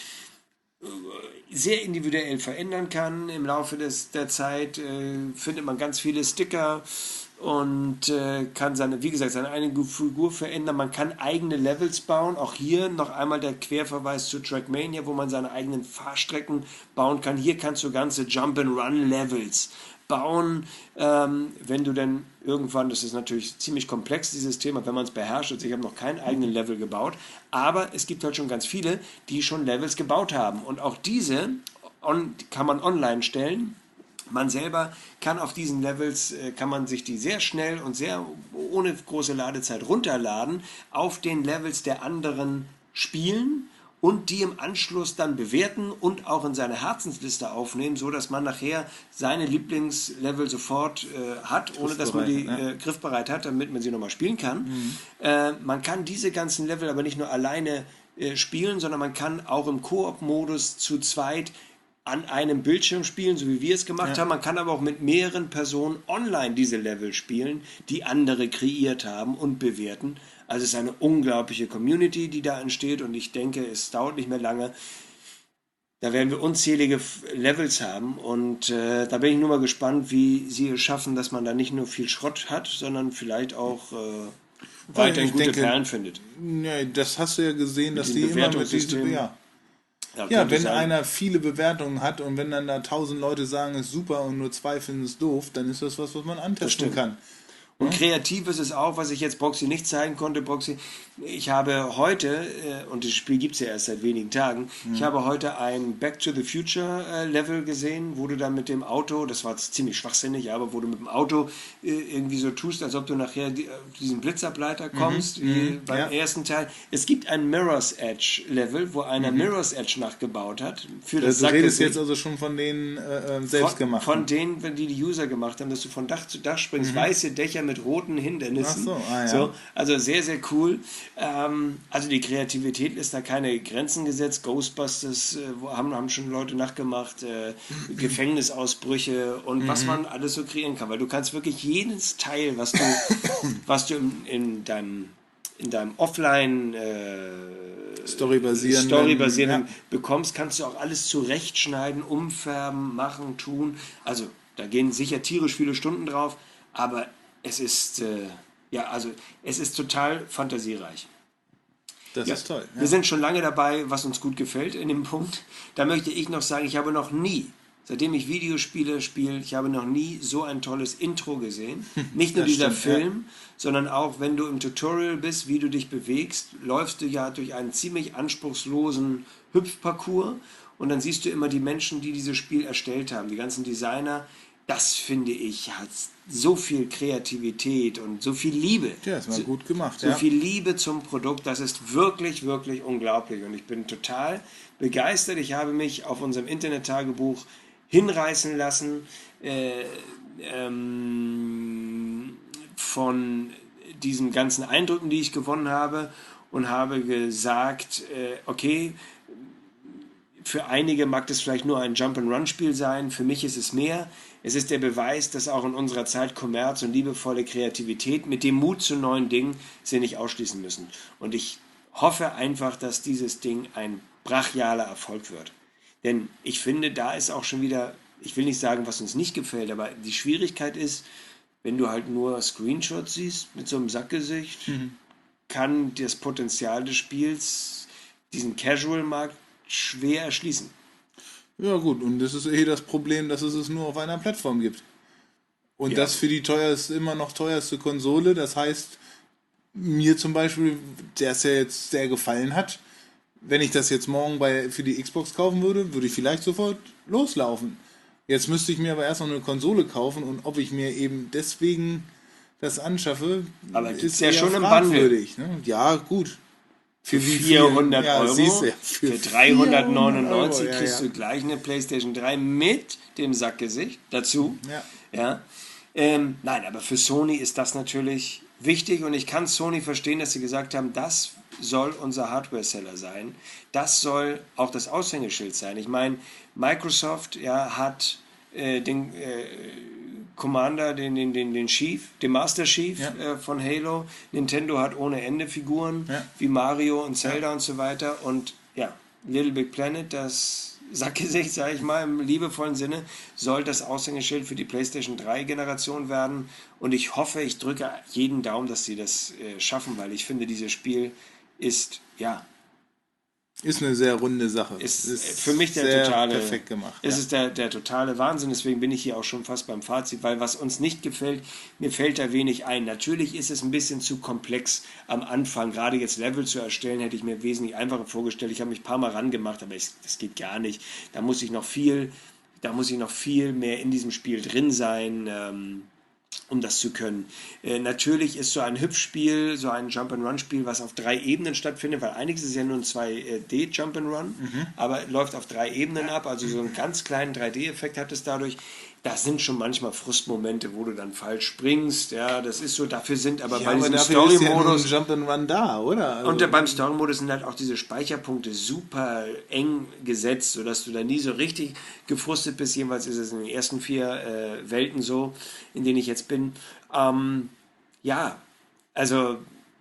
sehr individuell verändern kann. Im Laufe des, der Zeit äh, findet man ganz viele Sticker und äh, kann seine, wie gesagt, seine eigene Figur verändern. Man kann eigene Levels bauen. Auch hier noch einmal der Querverweis zu Trackmania, wo man seine eigenen Fahrstrecken bauen kann. Hier kannst du ganze Jump-and-Run-Levels bauen, ähm, wenn du dann irgendwann, das ist natürlich ziemlich komplex, dieses Thema, wenn man es beherrscht. Also ich habe noch keinen eigenen Level gebaut, aber es gibt halt schon ganz viele, die schon Levels gebaut haben. Und auch diese on, kann man online stellen. Man selber kann auf diesen Levels, äh, kann man sich die sehr schnell und sehr ohne große Ladezeit runterladen, auf den Levels der anderen spielen und die im Anschluss dann bewerten und auch in seine Herzensliste aufnehmen, so dass man nachher seine Lieblingslevel sofort äh, hat, ohne dass man die äh, griffbereit hat, damit man sie nochmal spielen kann. Mhm. Äh, man kann diese ganzen Level aber nicht nur alleine äh, spielen, sondern man kann auch im Koop-Modus zu zweit an einem Bildschirm spielen, so wie wir es gemacht Ja. haben. Man kann aber auch mit mehreren Personen online diese Level spielen, die andere kreiert haben und bewerten. Also es ist eine unglaubliche Community, die da entsteht und ich denke, es dauert nicht mehr lange. Da werden wir unzählige F- Levels haben und äh, da bin ich nur mal gespannt, wie sie es schaffen, dass man da nicht nur viel Schrott hat, sondern vielleicht auch äh, weiterhin ich gute denke, Perlen findet. Ja, das hast du ja gesehen, dass dem die immer mit Bewertungssystem. diesem, ja. Ja, Ja, könnte wenn sein. einer viele Bewertungen hat und wenn dann da tausend Leute sagen, es ist super und nur zwei finden es doof, dann ist das was, was man antesten stimmt. kann. Und kreativ ist es auch, was ich jetzt Boxy nicht zeigen konnte. Boxy, ich habe heute, äh, und das Spiel gibt es ja erst seit wenigen Tagen, ich habe heute ein Back to the Future äh, Level gesehen, wo du dann mit dem Auto, das war ziemlich schwachsinnig, aber wo du mit dem Auto äh, irgendwie so tust, als ob du nachher die, auf diesen Blitzableiter kommst, wie beim ja. ersten Teil. Es gibt ein Mirror's Edge Level, wo einer Mirror's Edge nachgebaut hat. Für das Du redest Sackgesicht. jetzt also schon von den äh, selbst Von, gemachten. von denen, wenn die die User gemacht haben, dass du von Dach zu Dach springst, weiße Dächer mit roten Hindernissen. Ach so, ah, ja. so, also sehr, sehr cool. Ähm, also die Kreativität ist da keine Grenzen gesetzt. Ghostbusters äh, wo- haben, haben schon Leute nachgemacht, äh, Gefängnisausbrüche und was man alles so kreieren kann. Weil du kannst wirklich jedes Teil, was du, was du in, in deinem in deinem Offline äh, Story-basierenden. Story-basierenden Ja. bekommst, kannst du auch alles zurechtschneiden, umfärben, machen, tun. Also da gehen sicher tierisch viele Stunden drauf, aber es ist äh, ja, also es ist total fantasiereich. Das Ja, ist toll. wir sind schon lange dabei, was uns gut gefällt in dem Punkt. Da möchte ich noch sagen, ich habe noch nie, seitdem ich Videospiele spiele, ich habe noch nie so ein tolles Intro gesehen. Nicht nur Das dieser stimmt, ja. Film, sondern auch wenn du im Tutorial bist, wie du dich bewegst, läufst du ja durch einen ziemlich anspruchslosen Hüpfparcours und dann siehst du immer die Menschen, die dieses Spiel erstellt haben, die ganzen Designer. Das finde ich hat so viel Kreativität und so viel Liebe. Ja, das war so, gut gemacht, So ja. viel Liebe zum Produkt, das ist wirklich, wirklich unglaublich. Und ich bin total begeistert. Ich habe mich auf unserem Internet-Tagebuch hinreißen lassen äh, ähm, von diesen ganzen Eindrücken, die ich gewonnen habe und habe gesagt, äh, okay, für einige mag das vielleicht nur ein Jump-and-Run-Spiel sein, für mich ist es mehr. Es ist der Beweis, dass auch in unserer Zeit Kommerz und liebevolle Kreativität mit dem Mut zu neuen Dingen sie nicht ausschließen müssen. Und ich hoffe einfach, dass dieses Ding ein brachialer Erfolg wird. Denn ich finde, da ist auch schon wieder, ich will nicht sagen, was uns nicht gefällt, aber die Schwierigkeit ist, wenn du halt nur Screenshots siehst mit so einem Sackgesicht, kann das Potenzial des Spiels diesen Casual-Markt schwer erschließen. Ja gut, und das ist eh das Problem, dass es es nur auf einer Plattform gibt. Und Ja. das für die teuerste, immer noch teuerste Konsole, das heißt, mir zum Beispiel, der es ja jetzt sehr gefallen hat, wenn ich das jetzt morgen bei, für die Xbox kaufen würde, würde ich vielleicht sofort loslaufen. Jetzt müsste ich mir aber erst noch eine Konsole kaufen und ob ich mir eben deswegen das anschaffe, Aber gibt's ist ja eher schon im fragwürdig. Ne? Ja, gut. Für wie viel? vierhundert Ja, Euro, siehst du, für, für dreihundertneunundneunzig vierhundert Euro, ja, kriegst ja. du gleich eine PlayStation drei mit dem Sackgesicht dazu. Ja. Ja. Ähm, nein, aber für Sony ist das natürlich wichtig und ich kann Sony verstehen, dass sie gesagt haben, das soll unser Hardware-Seller sein. Das soll auch das Aushängeschild sein. Ich meine, Microsoft ja, hat äh, den äh, Commander, den, den, den, den Chief, den Master Chief Ja. äh, von Halo. Nintendo hat ohne Ende Figuren Ja. wie Mario und Zelda und so weiter. Und ja, Little Big Planet, das Sackgesicht, sage ich mal, im liebevollen Sinne, soll das Aushängeschild für die PlayStation drei Generation werden. Und ich hoffe, ich drücke jeden Daumen, dass sie das äh, schaffen, weil ich finde, dieses Spiel ist, ja, Ist eine sehr runde Sache. ist, für mich der sehr totale, perfekt gemacht. es ja. ist der, der totale Wahnsinn, deswegen bin ich hier auch schon fast beim Fazit, weil was uns nicht gefällt, mir fällt da wenig ein. Natürlich ist es ein bisschen zu komplex am Anfang, gerade jetzt Level zu erstellen, hätte ich mir wesentlich einfacher vorgestellt. Ich habe mich ein paar Mal rangemacht, aber ich, das geht gar nicht. Da muss ich noch viel, da muss ich noch viel mehr in diesem Spiel drin sein, ähm, um das zu können. Äh, natürlich ist so ein Hüpfspiel, so ein Jump-and-Run-Spiel, was auf drei Ebenen stattfindet, weil einiges ist ja nur ein zwei D Jump-and-Run, aber läuft auf drei Ebenen ab, also so einen ganz kleinen drei D Effekt hat es dadurch. da sind schon manchmal Frustmomente, wo du dann falsch springst. Ja, das ist so. Dafür sind aber Ja, bei aber diesem dafür ist ja nun Story-Modus Jump and Run da, oder? Also, und äh, beim Story-Modus sind halt auch diese Speicherpunkte super eng gesetzt, sodass du da nie so richtig gefrustet bist. Jedenfalls ist es in den ersten vier äh, Welten so, in denen ich jetzt bin. Ähm, ja, also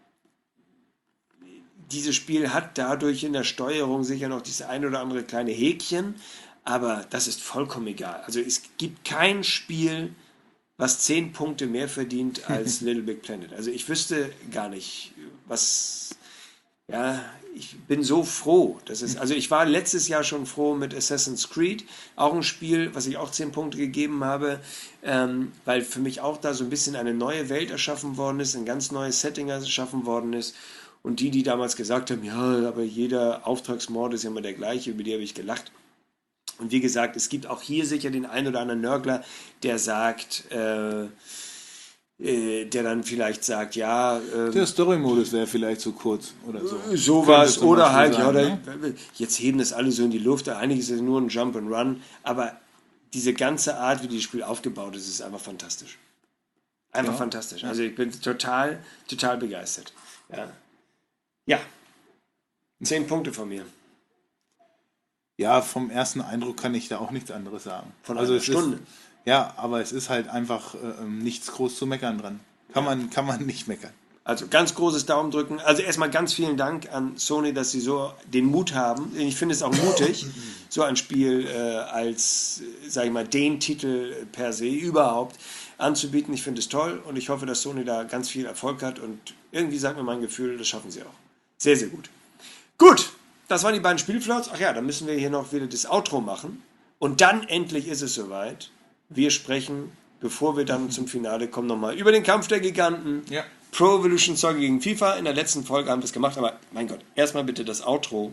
dieses Spiel hat dadurch in der Steuerung sicher noch dieses ein oder andere kleine Häkchen, aber das ist vollkommen egal. Also es gibt kein Spiel, was zehn Punkte mehr verdient als Little Big Planet. Also ich wüsste gar nicht, was. Ja, ich bin so froh. Das ist, also ich war letztes Jahr schon froh mit Assassin's Creed, auch ein Spiel, was ich auch zehn Punkte gegeben habe, ähm, weil für mich auch da so ein bisschen eine neue Welt erschaffen worden ist, ein ganz neues Setting erschaffen worden ist. Und die, die damals gesagt haben, ja, aber jeder Auftragsmord ist ja immer der gleiche, über die habe ich gelacht. Und wie gesagt, es gibt auch hier sicher den einen oder anderen Nörgler, der sagt, äh, äh, der dann vielleicht sagt, ja, äh, der Story-Modus wäre vielleicht zu kurz oder so. sowas Könnte zum oder Beispiel halt, sein, ja, ne? da, jetzt heben das alle so in die Luft, eigentlich ist es nur ein Jump and Run, aber diese ganze Art, wie das Spiel aufgebaut ist, ist einfach fantastisch. Einfach Ja. fantastisch. Also ich bin total, total begeistert. Ja. Ja. Zehn Punkte von mir. Ja, vom ersten Eindruck kann ich da auch nichts anderes sagen. Von also einer es Stunde. Ist, ja, aber es ist halt einfach äh, nichts groß zu meckern dran. Kann man, kann man nicht meckern. Also ganz großes Daumen drücken. Also erstmal ganz vielen Dank an Sony, dass sie so den Mut haben. Ich finde es auch mutig, so ein Spiel äh, als, sage ich mal, den Titel per se überhaupt anzubieten. Ich finde es toll und ich hoffe, dass Sony da ganz viel Erfolg hat und irgendwie sagt mir mein Gefühl, das schaffen sie auch. Sehr, sehr gut. Gut, das waren die beiden Spielflows. Ach ja, dann müssen wir hier noch wieder das Outro machen. Und dann endlich ist es soweit. Wir sprechen, bevor wir dann zum Finale kommen, nochmal über den Kampf der Giganten. Ja. Pro Evolution Soccer gegen FIFA. In der letzten Folge haben wir es gemacht, aber mein Gott, erstmal bitte das Outro.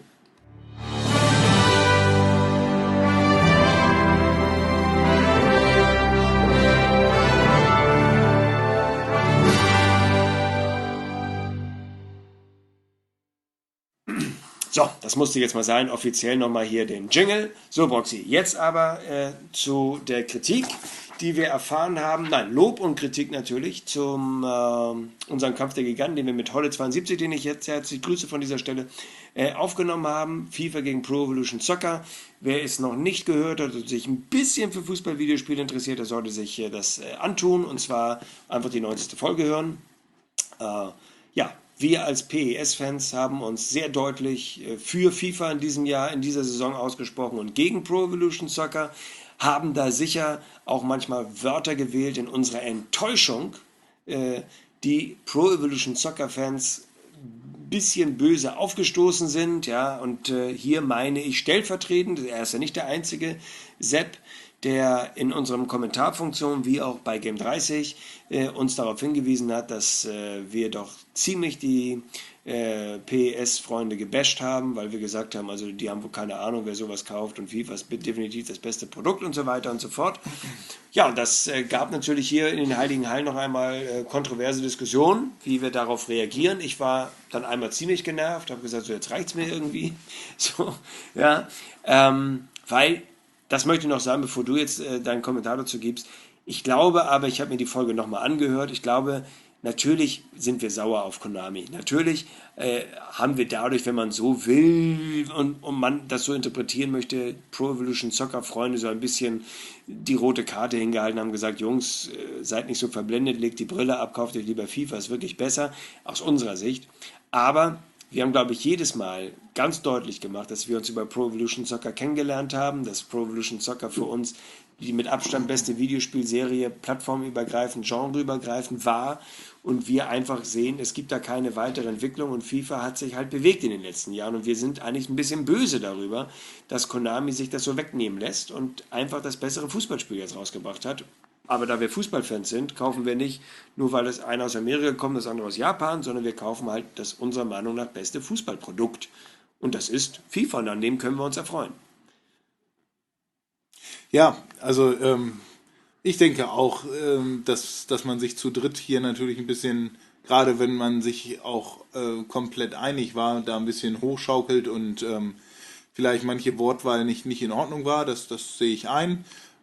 So, das musste jetzt mal sein, offiziell nochmal hier den Jingle. So, Broxy, jetzt aber äh, zu der Kritik, die wir erfahren haben. Nein, Lob und Kritik natürlich zum äh, unserem Kampf der Giganten, den wir mit Holle zweiundsiebzig, den ich jetzt herzlich grüße von dieser Stelle, äh, aufgenommen haben. FIFA gegen Pro Evolution Soccer. Wer es noch nicht gehört hat und sich ein bisschen für Fußball-Videospiele interessiert, der sollte sich äh, das äh, antun und zwar einfach die neunzigste Folge hören. Äh, ja, wir als P E S-Fans haben uns sehr deutlich für FIFA in diesem Jahr, in dieser Saison ausgesprochen und gegen Pro Evolution Soccer, haben da sicher auch manchmal Wörter gewählt in unserer Enttäuschung, die Pro Evolution Soccer-Fans ein bisschen böse aufgestoßen sind. Ja, und hier meine ich stellvertretend, er ist ja nicht der einzige, Sepp, der in unserem Kommentarfunktion wie auch bei Game dreißig äh, uns darauf hingewiesen hat, dass äh, wir doch ziemlich die äh, P E S-Freunde gebasht haben, weil wir gesagt haben, also die haben wohl keine Ahnung, wer sowas kauft und FIFA ist definitiv das beste Produkt und so weiter und so fort. Ja, und das äh, gab natürlich hier in den Heiligen Hallen noch einmal äh, kontroverse Diskussionen, wie wir darauf reagieren. Ich war dann einmal ziemlich genervt, habe gesagt, so jetzt reicht's mir irgendwie. So, ja, ähm, weil das möchte ich noch sagen, bevor du jetzt äh, deinen Kommentar dazu gibst. Ich glaube aber, ich habe mir die Folge nochmal angehört, ich glaube, natürlich sind wir sauer auf Konami. Natürlich äh, haben wir dadurch, wenn man so will und, und man das so interpretieren möchte, Pro Evolution Soccer Freunde so ein bisschen die rote Karte hingehalten, haben gesagt, Jungs, äh, seid nicht so verblendet, legt die Brille ab, kauft euch lieber FIFA, ist wirklich besser, aus unserer Sicht. Aber wir haben, glaube ich, jedes Mal ganz deutlich gemacht, dass wir uns über Pro Evolution Soccer kennengelernt haben, dass Pro Evolution Soccer für uns die mit Abstand beste Videospielserie plattformübergreifend, genreübergreifend war und wir einfach sehen, es gibt da keine weitere Entwicklung und FIFA hat sich halt bewegt in den letzten Jahren und wir sind eigentlich ein bisschen böse darüber, dass Konami sich das so wegnehmen lässt und einfach das bessere Fußballspiel jetzt rausgebracht hat. Aber da wir Fußballfans sind, kaufen wir nicht, nur weil das eine aus Amerika kommt, das andere aus Japan, sondern wir kaufen halt das unserer Meinung nach beste Fußballprodukt. Und das ist FIFA und an dem können wir uns erfreuen. Ja, also ähm, ich denke auch, ähm, dass, dass man sich zu dritt hier natürlich ein bisschen, gerade wenn man sich auch äh, komplett einig war, da ein bisschen hochschaukelt und ähm, vielleicht manche Wortwahl nicht, nicht in Ordnung war, das, das sehe ich ein.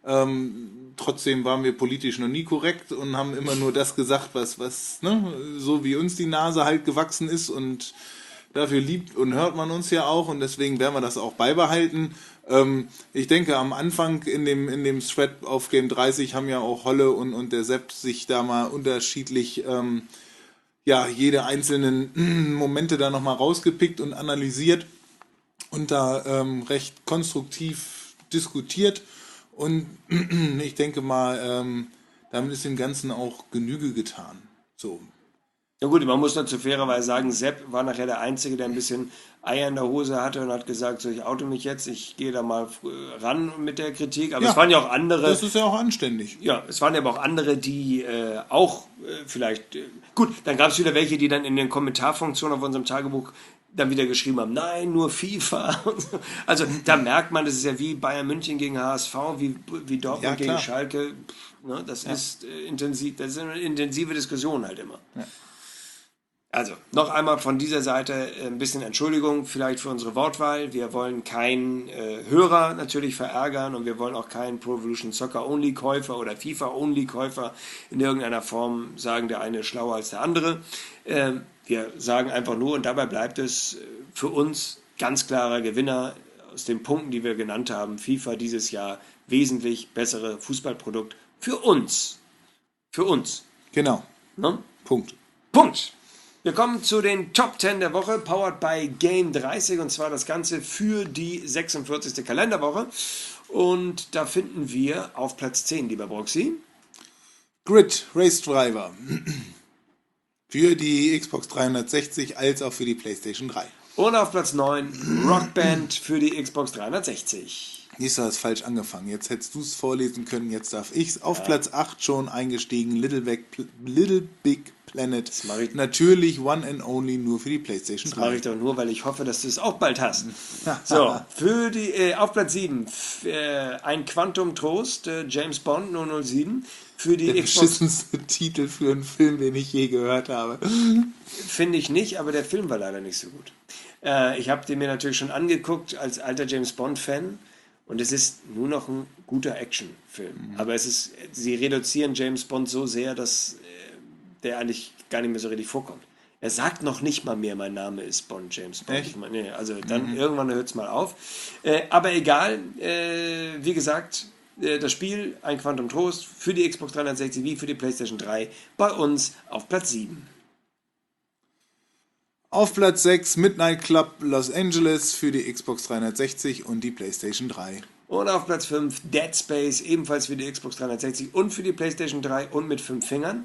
Ähm, trotzdem waren wir politisch noch nie korrekt und haben immer nur das gesagt, was, was, ne, so wie uns die Nase halt gewachsen ist, und dafür liebt und hört man uns ja auch, und deswegen werden wir das auch beibehalten. Ähm, ich denke, am Anfang in dem, in dem Thread auf Game dreißig haben ja auch Holle und, und der Sepp sich da mal unterschiedlich ähm, ja, jede einzelnen mm, Momente da nochmal rausgepickt und analysiert und da ähm, recht konstruktiv diskutiert. Und ich denke mal, ähm, damit ist dem Ganzen auch Genüge getan. So. Ja gut, man muss dazu fairerweise sagen, Sepp war nachher der Einzige, der ein bisschen Eier in der Hose hatte und hat gesagt, so, ich oute mich jetzt, ich gehe da mal äh, ran mit der Kritik. Aber es Ja, waren ja auch andere, das ist ja auch anständig. ja, es waren ja aber auch andere, die äh, auch äh, vielleicht, äh, gut, dann gab es wieder welche, die dann in den Kommentarfunktionen auf unserem Tagebuch dann wieder geschrieben haben, nein, nur FIFA. Und so. Also da merkt man, das ist ja wie Bayern München gegen H S V, wie, wie Dortmund Ja, gegen klar. Schalke. Pff, ne, das ist äh, intensiv, das ist eine intensive Diskussion halt immer. Ja. Also, noch einmal von dieser Seite äh, ein bisschen Entschuldigung vielleicht für unsere Wortwahl. Wir wollen keinen äh, Hörer natürlich verärgern und wir wollen auch keinen Pro Evolution Soccer Only Käufer oder FIFA Only Käufer in irgendeiner Form sagen, der eine ist schlauer als der andere. Ähm, wir sagen einfach nur, und dabei bleibt es äh, für uns ganz klarer Gewinner aus den Punkten, die wir genannt haben. FIFA dieses Jahr wesentlich bessere Fußballprodukt für uns. Für uns. Genau. Ne? Punkt. Punkt. Wir kommen zu den Top zehn der Woche, powered by Game dreißig, und zwar das Ganze für die sechsundvierzigste Kalenderwoche. Und da finden wir auf Platz zehn, lieber Broxy, Grid Race Driver. Für die Xbox dreihundertsechzig als auch für die PlayStation drei. und auf Platz neun Rockband für die Xbox dreihundertsechzig. Siehst du, hast falsch angefangen. Jetzt hättest du es vorlesen können, jetzt darf ich's. Auf Platz acht schon eingestiegen, Little Big, Little Big Planet. mache ich- Natürlich One and Only nur für die PlayStation Das mache drei. ich doch nur, weil ich hoffe, dass du es auch bald hast. So, für die, äh, auf Platz sieben f- äh, ein Quantum Trost, äh, James Bond null null sieben. Für die Der Xbox beschissenste Titel für einen Film, den ich je gehört habe. finde ich nicht, aber der Film war leider nicht so gut. Äh, ich habe den mir natürlich schon angeguckt als alter James Bond-Fan und es ist nur noch ein guter Actionfilm. Aber es ist, sie reduzieren James Bond so sehr, dass äh, der eigentlich gar nicht mehr so richtig vorkommt. Er sagt noch nicht mal mehr, mein Name ist Bond, James Bond. Echt? Ich meine, nee, also dann irgendwann hört es mal auf. Äh, aber egal, äh, wie gesagt, äh, das Spiel, ein Quantum Trost für die Xbox dreihundertsechzig wie für die PlayStation drei, bei uns auf Platz sieben. Auf Platz sechs Midnight Club Los Angeles für die Xbox dreihundertsechzig und die PlayStation drei. Und auf Platz fünf Dead Space, ebenfalls für die Xbox dreihundertsechzig und für die PlayStation drei und mit fünf Fingern.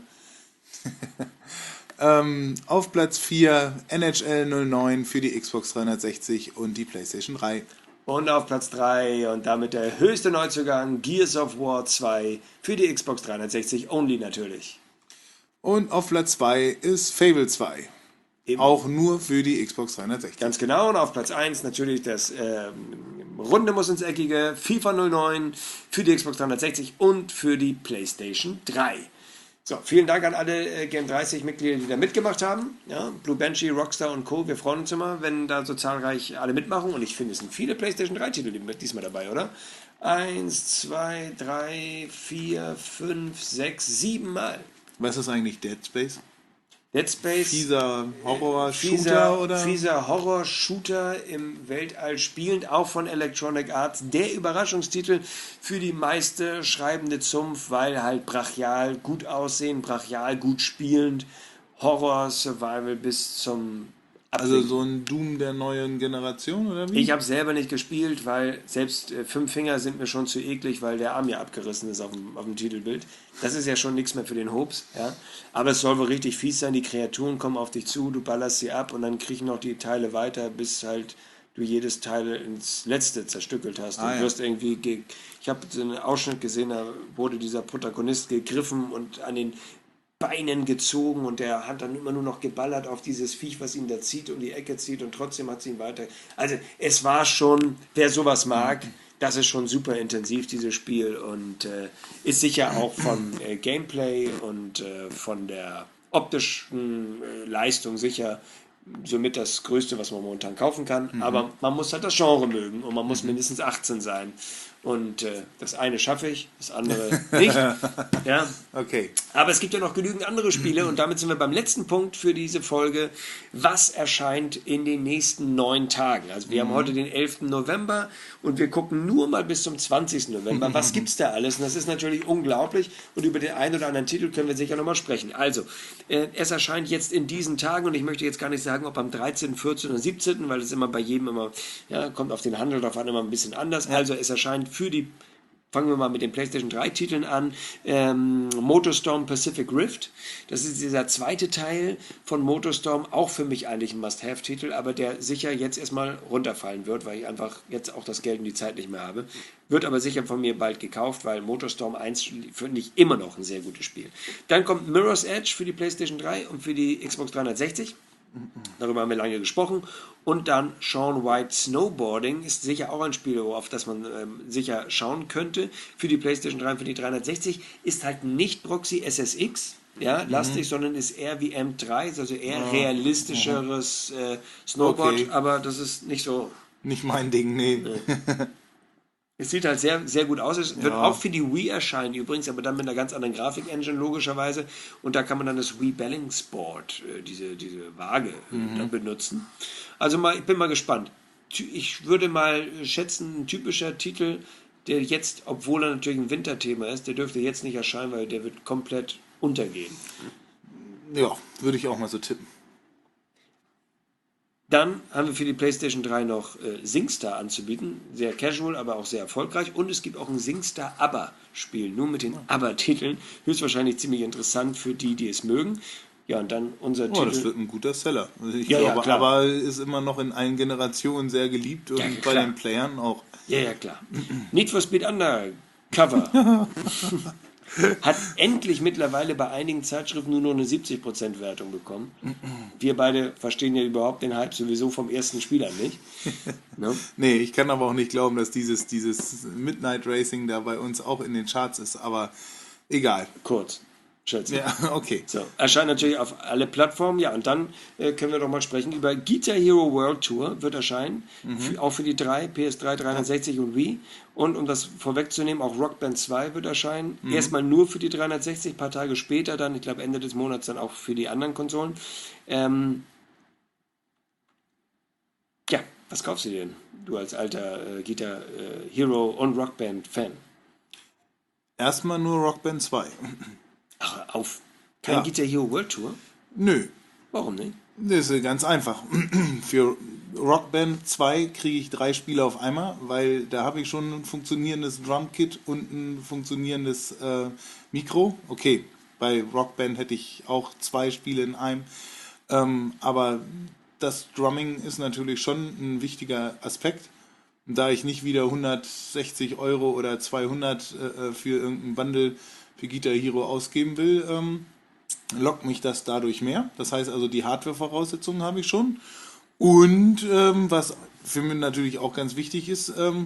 Ähm, auf Platz vier N H L null neun für die Xbox dreihundertsechzig und die PlayStation drei. Und auf Platz drei und damit der höchste Neuzugang Gears of War zwei für die Xbox dreihundertsechzig only natürlich. Und auf Platz zwei ist Fable zwei. Eben. Auch nur für die Xbox dreihundertsechzig. Ganz genau. Und auf Platz eins natürlich das ähm, Runde muss ins Eckige FIFA null neun für die Xbox dreihundertsechzig und für die PlayStation drei. So, vielen Dank an alle äh, Game dreißig Mitglieder, die da mitgemacht haben. Ja, Blue Banshee, Rockstar und Co. Wir freuen uns immer, wenn da so zahlreich alle mitmachen. Und ich finde, es sind viele PlayStation drei Titel diesmal dabei, oder? Eins, zwei, drei, vier, fünf, sechs, sieben Mal. Was ist eigentlich Dead Space? Dead Space. Fieser Horror-Shooter Fieser, oder? fieser Horror-Shooter im Weltall spielend, auch von Electronic Arts. Der Überraschungstitel für die meiste schreibende Zunft, weil halt brachial gut aussehen, brachial gut spielend, Horror-Survival bis zum Also Abwinken. so ein Doom der neuen Generation oder wie? Ich habe selber nicht gespielt, weil selbst äh, fünf Finger sind mir schon zu eklig, weil der Arm ja abgerissen ist auf dem, auf dem Titelbild. Das ist ja schon nichts mehr für den Hobbs. Ja? Aber es soll wohl richtig fies sein. Die Kreaturen kommen auf dich zu, du ballerst sie ab und dann kriechen noch die Teile weiter, bis halt du jedes Teil ins Letzte zerstückelt hast. Ah, Du ja. wirst irgendwie, ge ich habe so einen Ausschnitt gesehen, da wurde dieser Protagonist gegriffen und an den Beinen gezogen und der hat dann immer nur noch geballert auf dieses Viech, was ihn da zieht, um die Ecke zieht und trotzdem hat sie ihn weiter. Also es war schon, wer sowas mag, das ist schon super intensiv, dieses Spiel, und äh, ist sicher auch von äh, Gameplay und äh, von der optischen äh, Leistung sicher somit das Größte, was man momentan kaufen kann. Aber man muss halt das Genre mögen und man muss mindestens achtzehn sein. Und äh, das eine schaffe ich, das andere nicht. Ja. Okay. Aber es gibt ja noch genügend andere Spiele und damit sind wir beim letzten Punkt für diese Folge. Was erscheint in den nächsten neun Tagen? Also wir mhm. haben heute den elften November und wir gucken nur mal bis zum zwanzigsten November. Was gibt's da alles? Und das ist natürlich unglaublich und über den einen oder anderen Titel können wir sicher nochmal sprechen. Also, äh, es erscheint jetzt in diesen Tagen und ich möchte jetzt gar nicht sagen, ob am dreizehnten, vierzehnten oder siebzehnten, weil es immer bei jedem immer, ja, kommt auf den Handel drauf an, immer ein bisschen anders. Ja. Also es erscheint für die, fangen wir mal mit den PlayStation drei Titeln an, ähm, MotorStorm Pacific Rift. Das ist dieser zweite Teil von MotorStorm, auch für mich eigentlich ein Must-Have-Titel, aber der sicher jetzt erstmal runterfallen wird, weil ich einfach jetzt auch das Geld und die Zeit nicht mehr habe. Wird aber sicher von mir bald gekauft, weil MotorStorm eins finde ich immer noch ein sehr gutes Spiel. Dann kommt Mirror's Edge für die PlayStation drei und für die Xbox dreihundertsechzig. Darüber haben wir lange gesprochen. Und dann Shaun White Snowboarding ist sicher auch ein Spiel, auf das man ähm, sicher schauen könnte. Für die PlayStation drei und für die dreihundertsechzig ist halt nicht Proxy S S X, ja, lastig, mhm. sondern ist eher wie M drei, also eher ja. realistischeres äh, Snowboard, okay. aber das ist nicht so... Nicht mein Ding, nee. nee. Es sieht halt sehr, sehr gut aus. Es wird ja. auch für die Wii erscheinen übrigens, aber dann mit einer ganz anderen Grafik-Engine logischerweise. Und da kann man dann das Wii Balance Board, äh, diese, diese Waage, mhm. dann benutzen. Also mal, ich bin mal gespannt. Ich würde mal schätzen, ein typischer Titel, der jetzt, obwohl er natürlich ein Winterthema ist, der dürfte jetzt nicht erscheinen, weil der wird komplett untergehen. Ja, würde ich auch mal so tippen. Dann haben wir für die PlayStation drei noch äh, SingStar anzubieten. Sehr casual, aber auch sehr erfolgreich. Und es gibt auch ein SingStar ABBA-Spiel, nur mit den ABBA-Titeln. Höchstwahrscheinlich ziemlich interessant für die, die es mögen. Ja, und dann unser oh, Titel... das wird ein guter Seller. Also ich ja, glaube, ja, ABBA ist immer noch in allen Generationen sehr geliebt und ja, bei den Playern auch. Ja, ja, klar. Need for Speed Undercover. Hat endlich mittlerweile bei einigen Zeitschriften nur noch eine siebzig Prozent Wertung bekommen. Wir beide verstehen ja überhaupt den Hype sowieso vom ersten Spiel an nicht. No? Nee, ich kann aber auch nicht glauben, dass dieses, dieses Midnight Racing da bei uns auch in den Charts ist, aber egal. Kurz. Schätze. Ja, okay. So, erscheint natürlich auf alle Plattformen. Ja, und dann äh, können wir doch mal sprechen über Guitar Hero World Tour, wird erscheinen. Mhm. Für, auch für die drei, P S drei, dreihundertsechzig und Wii. Und um das vorwegzunehmen, auch Rock Band zwei wird erscheinen. Mhm. Erstmal nur für die dreihundertsechzig, ein paar Tage später dann, ich glaube Ende des Monats dann auch für die anderen Konsolen. Ähm, ja, was kaufst du dir denn? Du als alter äh, Guitar äh, Hero und Rock Band Fan. Erstmal nur Rock Band zwei. Ach, auf. Kein Ja. Guitar Hero World Tour? Nö. Warum nicht? Das ist ganz einfach. Für Rock Band zwei kriege ich drei Spiele auf einmal, weil da habe ich schon ein funktionierendes Drumkit und ein funktionierendes äh, Mikro. Okay, bei Rock Band hätte ich auch zwei Spiele in einem. Ähm, aber das Drumming ist natürlich schon ein wichtiger Aspekt. Und da ich nicht wieder hundertsechzig Euro oder zweihundert äh, für irgendein Bundle für Guitar Hero ausgeben will, ähm, lockt mich das dadurch mehr. Das heißt also, die Hardware-Voraussetzungen habe ich schon. Und ähm, was für mich natürlich auch ganz wichtig ist, ähm,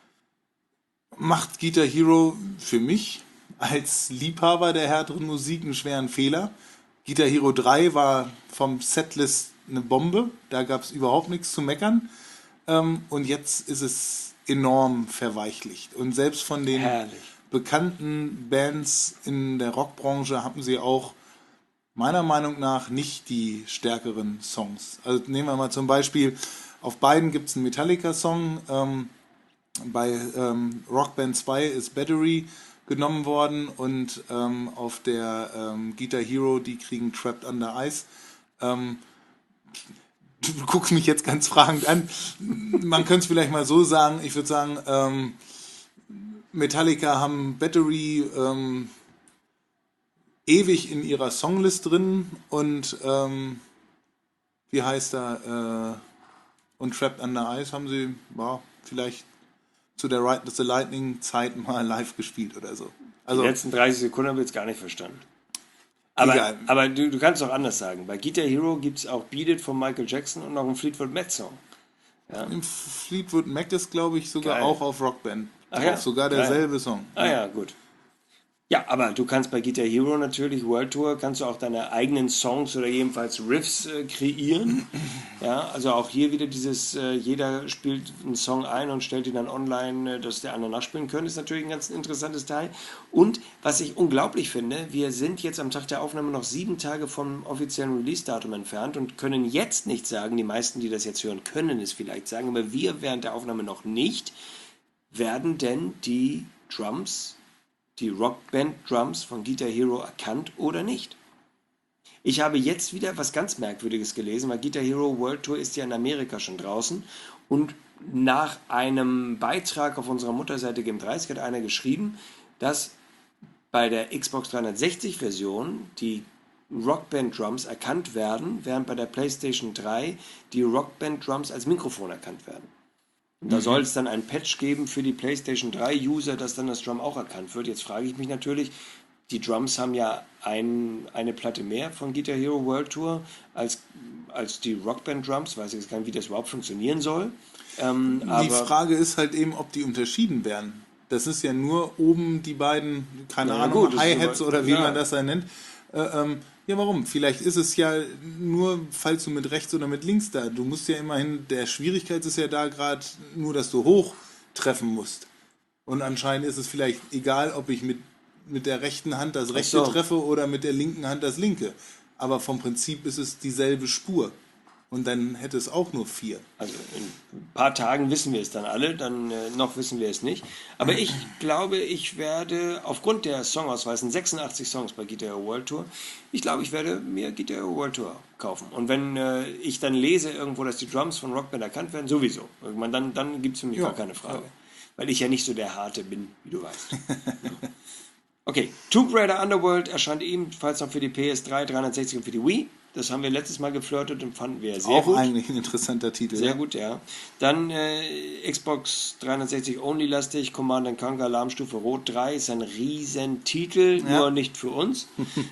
macht Guitar Hero für mich als Liebhaber der härteren Musik einen schweren Fehler. Guitar Hero drei war vom Setlist eine Bombe. Da gab es überhaupt nichts zu meckern. Ähm, und jetzt ist es enorm verweichlicht. Und selbst von den Herrlich. bekannten Bands in der Rockbranche haben sie auch meiner Meinung nach nicht die stärkeren Songs. Also nehmen wir mal zum Beispiel, auf beiden gibt es einen Metallica-Song. Ähm, bei ähm, Rock Band zwei ist Battery genommen worden und ähm, auf der ähm, Guitar Hero, die kriegen Trapped Under Ice. Ähm, du guckst mich jetzt ganz fragend an. Man könnte es vielleicht mal so sagen, ich würde sagen, ähm, Metallica haben Battery ähm, ewig in ihrer Songlist drin und ähm, wie heißt er? Äh, und Trapped Under Ice haben sie ja, vielleicht zu der Ride of the Lightning Zeit mal live gespielt oder so. Also, die letzten dreißig Sekunden habe ich jetzt gar nicht verstanden. Aber, egal. aber du, du kannst doch anders sagen. Bei Guitar Hero gibt es auch Beat It von Michael Jackson und noch einen Fleetwood Mac Song. Ja. Im Fleetwood Mac ist, glaube ich, sogar Geil. auch auf Rockband. Ach ja? Auch sogar derselbe Song. Ah ja, gut. Ja, aber du kannst bei Guitar Hero natürlich, World Tour, kannst du auch deine eigenen Songs oder jedenfalls Riffs äh, kreieren. Ja, also auch hier wieder dieses, äh, jeder spielt einen Song ein und stellt ihn dann online, äh, dass der andere nachspielen könnte, ist natürlich ein ganz interessantes Teil. Und was ich unglaublich finde, wir sind jetzt am Tag der Aufnahme noch sieben Tage vom offiziellen Release-Datum entfernt und können jetzt nicht sagen, die meisten, die das jetzt hören, können es vielleicht sagen, aber wir während der Aufnahme noch nicht, werden denn die Drums, die Rockband-Drums von Guitar Hero erkannt oder nicht. Ich habe jetzt wieder was ganz Merkwürdiges gelesen, weil Guitar Hero World Tour ist ja in Amerika schon draußen und nach einem Beitrag auf unserer Mutterseite Game dreißig hat einer geschrieben, dass bei der Xbox dreihundertsechzig Version die Rockband-Drums erkannt werden, während bei der PlayStation drei die Rockband-Drums als Mikrofon erkannt werden. Da mhm. soll es dann ein Patch geben für die PlayStation drei User, dass dann das Drum auch erkannt wird. Jetzt frage ich mich natürlich, die Drums haben ja ein, eine Platte mehr von Guitar Hero World Tour als, als die Rockband Drums. Weiß ich jetzt gar nicht, wie das überhaupt funktionieren soll. Ähm, die aber Frage ist halt eben, ob die unterschieden werden. Das ist ja nur oben die beiden, keine ja, Ahnung, gut, Hi-Hats so, oder wie ja. man das da nennt. Äh, ähm, ja, warum? Vielleicht ist es ja nur, falls du mit rechts oder mit links da. Du musst ja immerhin, der Schwierigkeit ist ja da gerade nur, dass du hoch treffen musst. Und anscheinend ist es vielleicht egal, ob ich mit, mit der rechten Hand das rechte so. treffe oder mit der linken Hand das linke. Aber vom Prinzip ist es dieselbe Spur. Und dann hätte es auch nur vier. Also in ein paar Tagen wissen wir es dann alle, dann äh, noch wissen wir es nicht. Aber ich glaube, ich werde aufgrund der Songauswahl, es sind sechsundachtzig Songs bei Guitar Hero World Tour, ich glaube, ich werde mir Guitar Hero World Tour kaufen. Und wenn äh, ich dann lese irgendwo, dass die Drums von Rockband erkannt werden, sowieso. Irgendwann, dann dann gibt es für mich Ja, gar keine Frage. ja. Weil ich ja nicht so der Harte bin, wie du weißt. Okay, Tomb Raider Underworld erscheint ebenfalls noch für die P S drei, dreihundertsechzig und für die Wii. Das haben wir letztes Mal geflirtet und fanden wir sehr auch gut. Auch eigentlich ein interessanter Titel. Sehr ja. gut, ja. Dann äh, Xbox dreihundertsechzig Only-lastig, Command and Conquer Alarmstufe Rot drei ist ein Riesentitel, Ja. nur nicht für uns.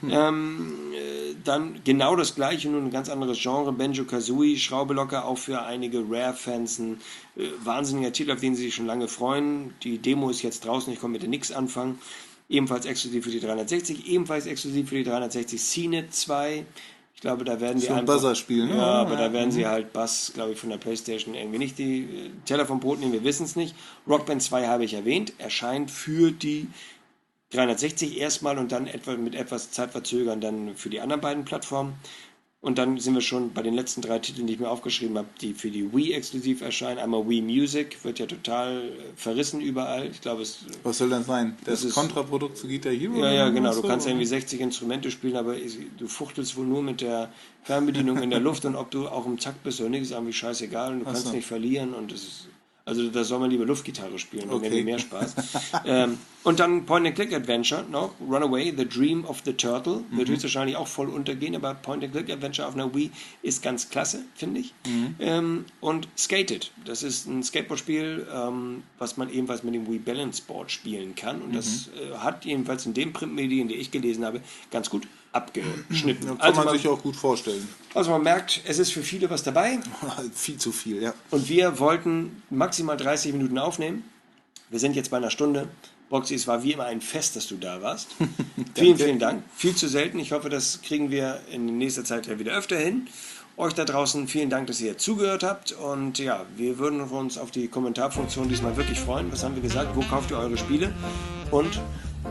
ähm, äh, dann genau das gleiche, nur ein ganz anderes Genre, Banjo-Kazooie, Schraube locker, auch für einige Rare-Fans ein äh, wahnsinniger Titel, auf den sie sich schon lange freuen. Die Demo ist jetzt draußen, ich konnte mit der nichts anfangen. Ebenfalls exklusiv für die dreihundertsechzig, ebenfalls exklusiv für die dreihundertsechzig CNET zwei. Ich glaube, da werden die so ein einfach... Buzzer-Spiel, ne? Ja, aber ja. da werden sie halt Bass, glaube ich, von der PlayStation irgendwie nicht die äh, Teller vom Brot nehmen, wir wissen es nicht. Rockband zwei habe ich erwähnt, erscheint für die dreihundertsechzig erstmal und dann etwa mit etwas Zeitverzögern dann für die anderen beiden Plattformen. Und dann sind wir schon bei den letzten drei Titeln, die ich mir aufgeschrieben habe, die für die Wii exklusiv erscheinen. Einmal Wii Music, wird ja total äh, verrissen überall. Ich glaube, es... Was soll das sein? Das, das ist Kontraprodukt zu Guitar Hero? Ja, ja, genau. Du so? kannst irgendwie sechzig Instrumente spielen, aber du fuchtelst wohl nur mit der Fernbedienung in der Luft und ob du auch im Takt bist oder nicht, ist irgendwie scheißegal und du Ach kannst so. nicht verlieren und das ist... Also da soll man lieber Luftgitarre spielen, dann Okay. irgendwie mehr Spaß. ähm, und dann Point-and-Click-Adventure noch, Runaway, The Dream of the Turtle, wird Mhm. höchstwahrscheinlich auch voll untergehen, aber Point-and-Click-Adventure auf einer Wii ist ganz klasse, finde ich. Mhm. Ähm, und Skated, das ist ein Skateboardspiel, ähm, was man ebenfalls mit dem Wii Balance Board spielen kann und das äh, hat jedenfalls in den Printmedien, die ich gelesen habe, ganz gut abgeschnitten. Ja, kann Also man man, sich auch gut vorstellen. also man merkt, es ist für viele was dabei. Viel zu viel, ja. Und wir wollten maximal dreißig Minuten aufnehmen. Wir sind jetzt bei einer Stunde. Boxy, es war wie immer ein Fest, dass du da warst. Vielen, vielen Dank. Viel zu selten. Ich hoffe, das kriegen wir in nächster Zeit ja wieder öfter hin. Euch da draußen vielen Dank, dass ihr zugehört habt. Und ja, wir würden uns auf die Kommentarfunktion diesmal wirklich freuen. Was haben wir gesagt? Wo kauft ihr eure Spiele? Und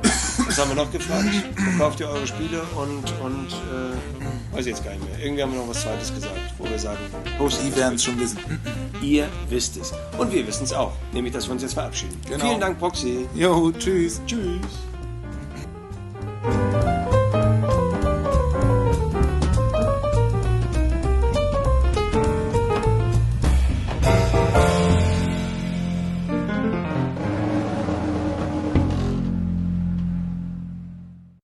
was haben wir noch gefragt? Wo kauft ihr eure Spiele? Und, und äh, weiß ich jetzt gar nicht mehr. Irgendwie haben wir noch was Zweites gesagt, wo wir sagen, Die werden es schon wissen. ihr wisst es. Und wir wissen es auch. Nämlich, dass wir uns jetzt verabschieden. Genau. Vielen Dank, Proxy. Jo, tschüss. Tschüss.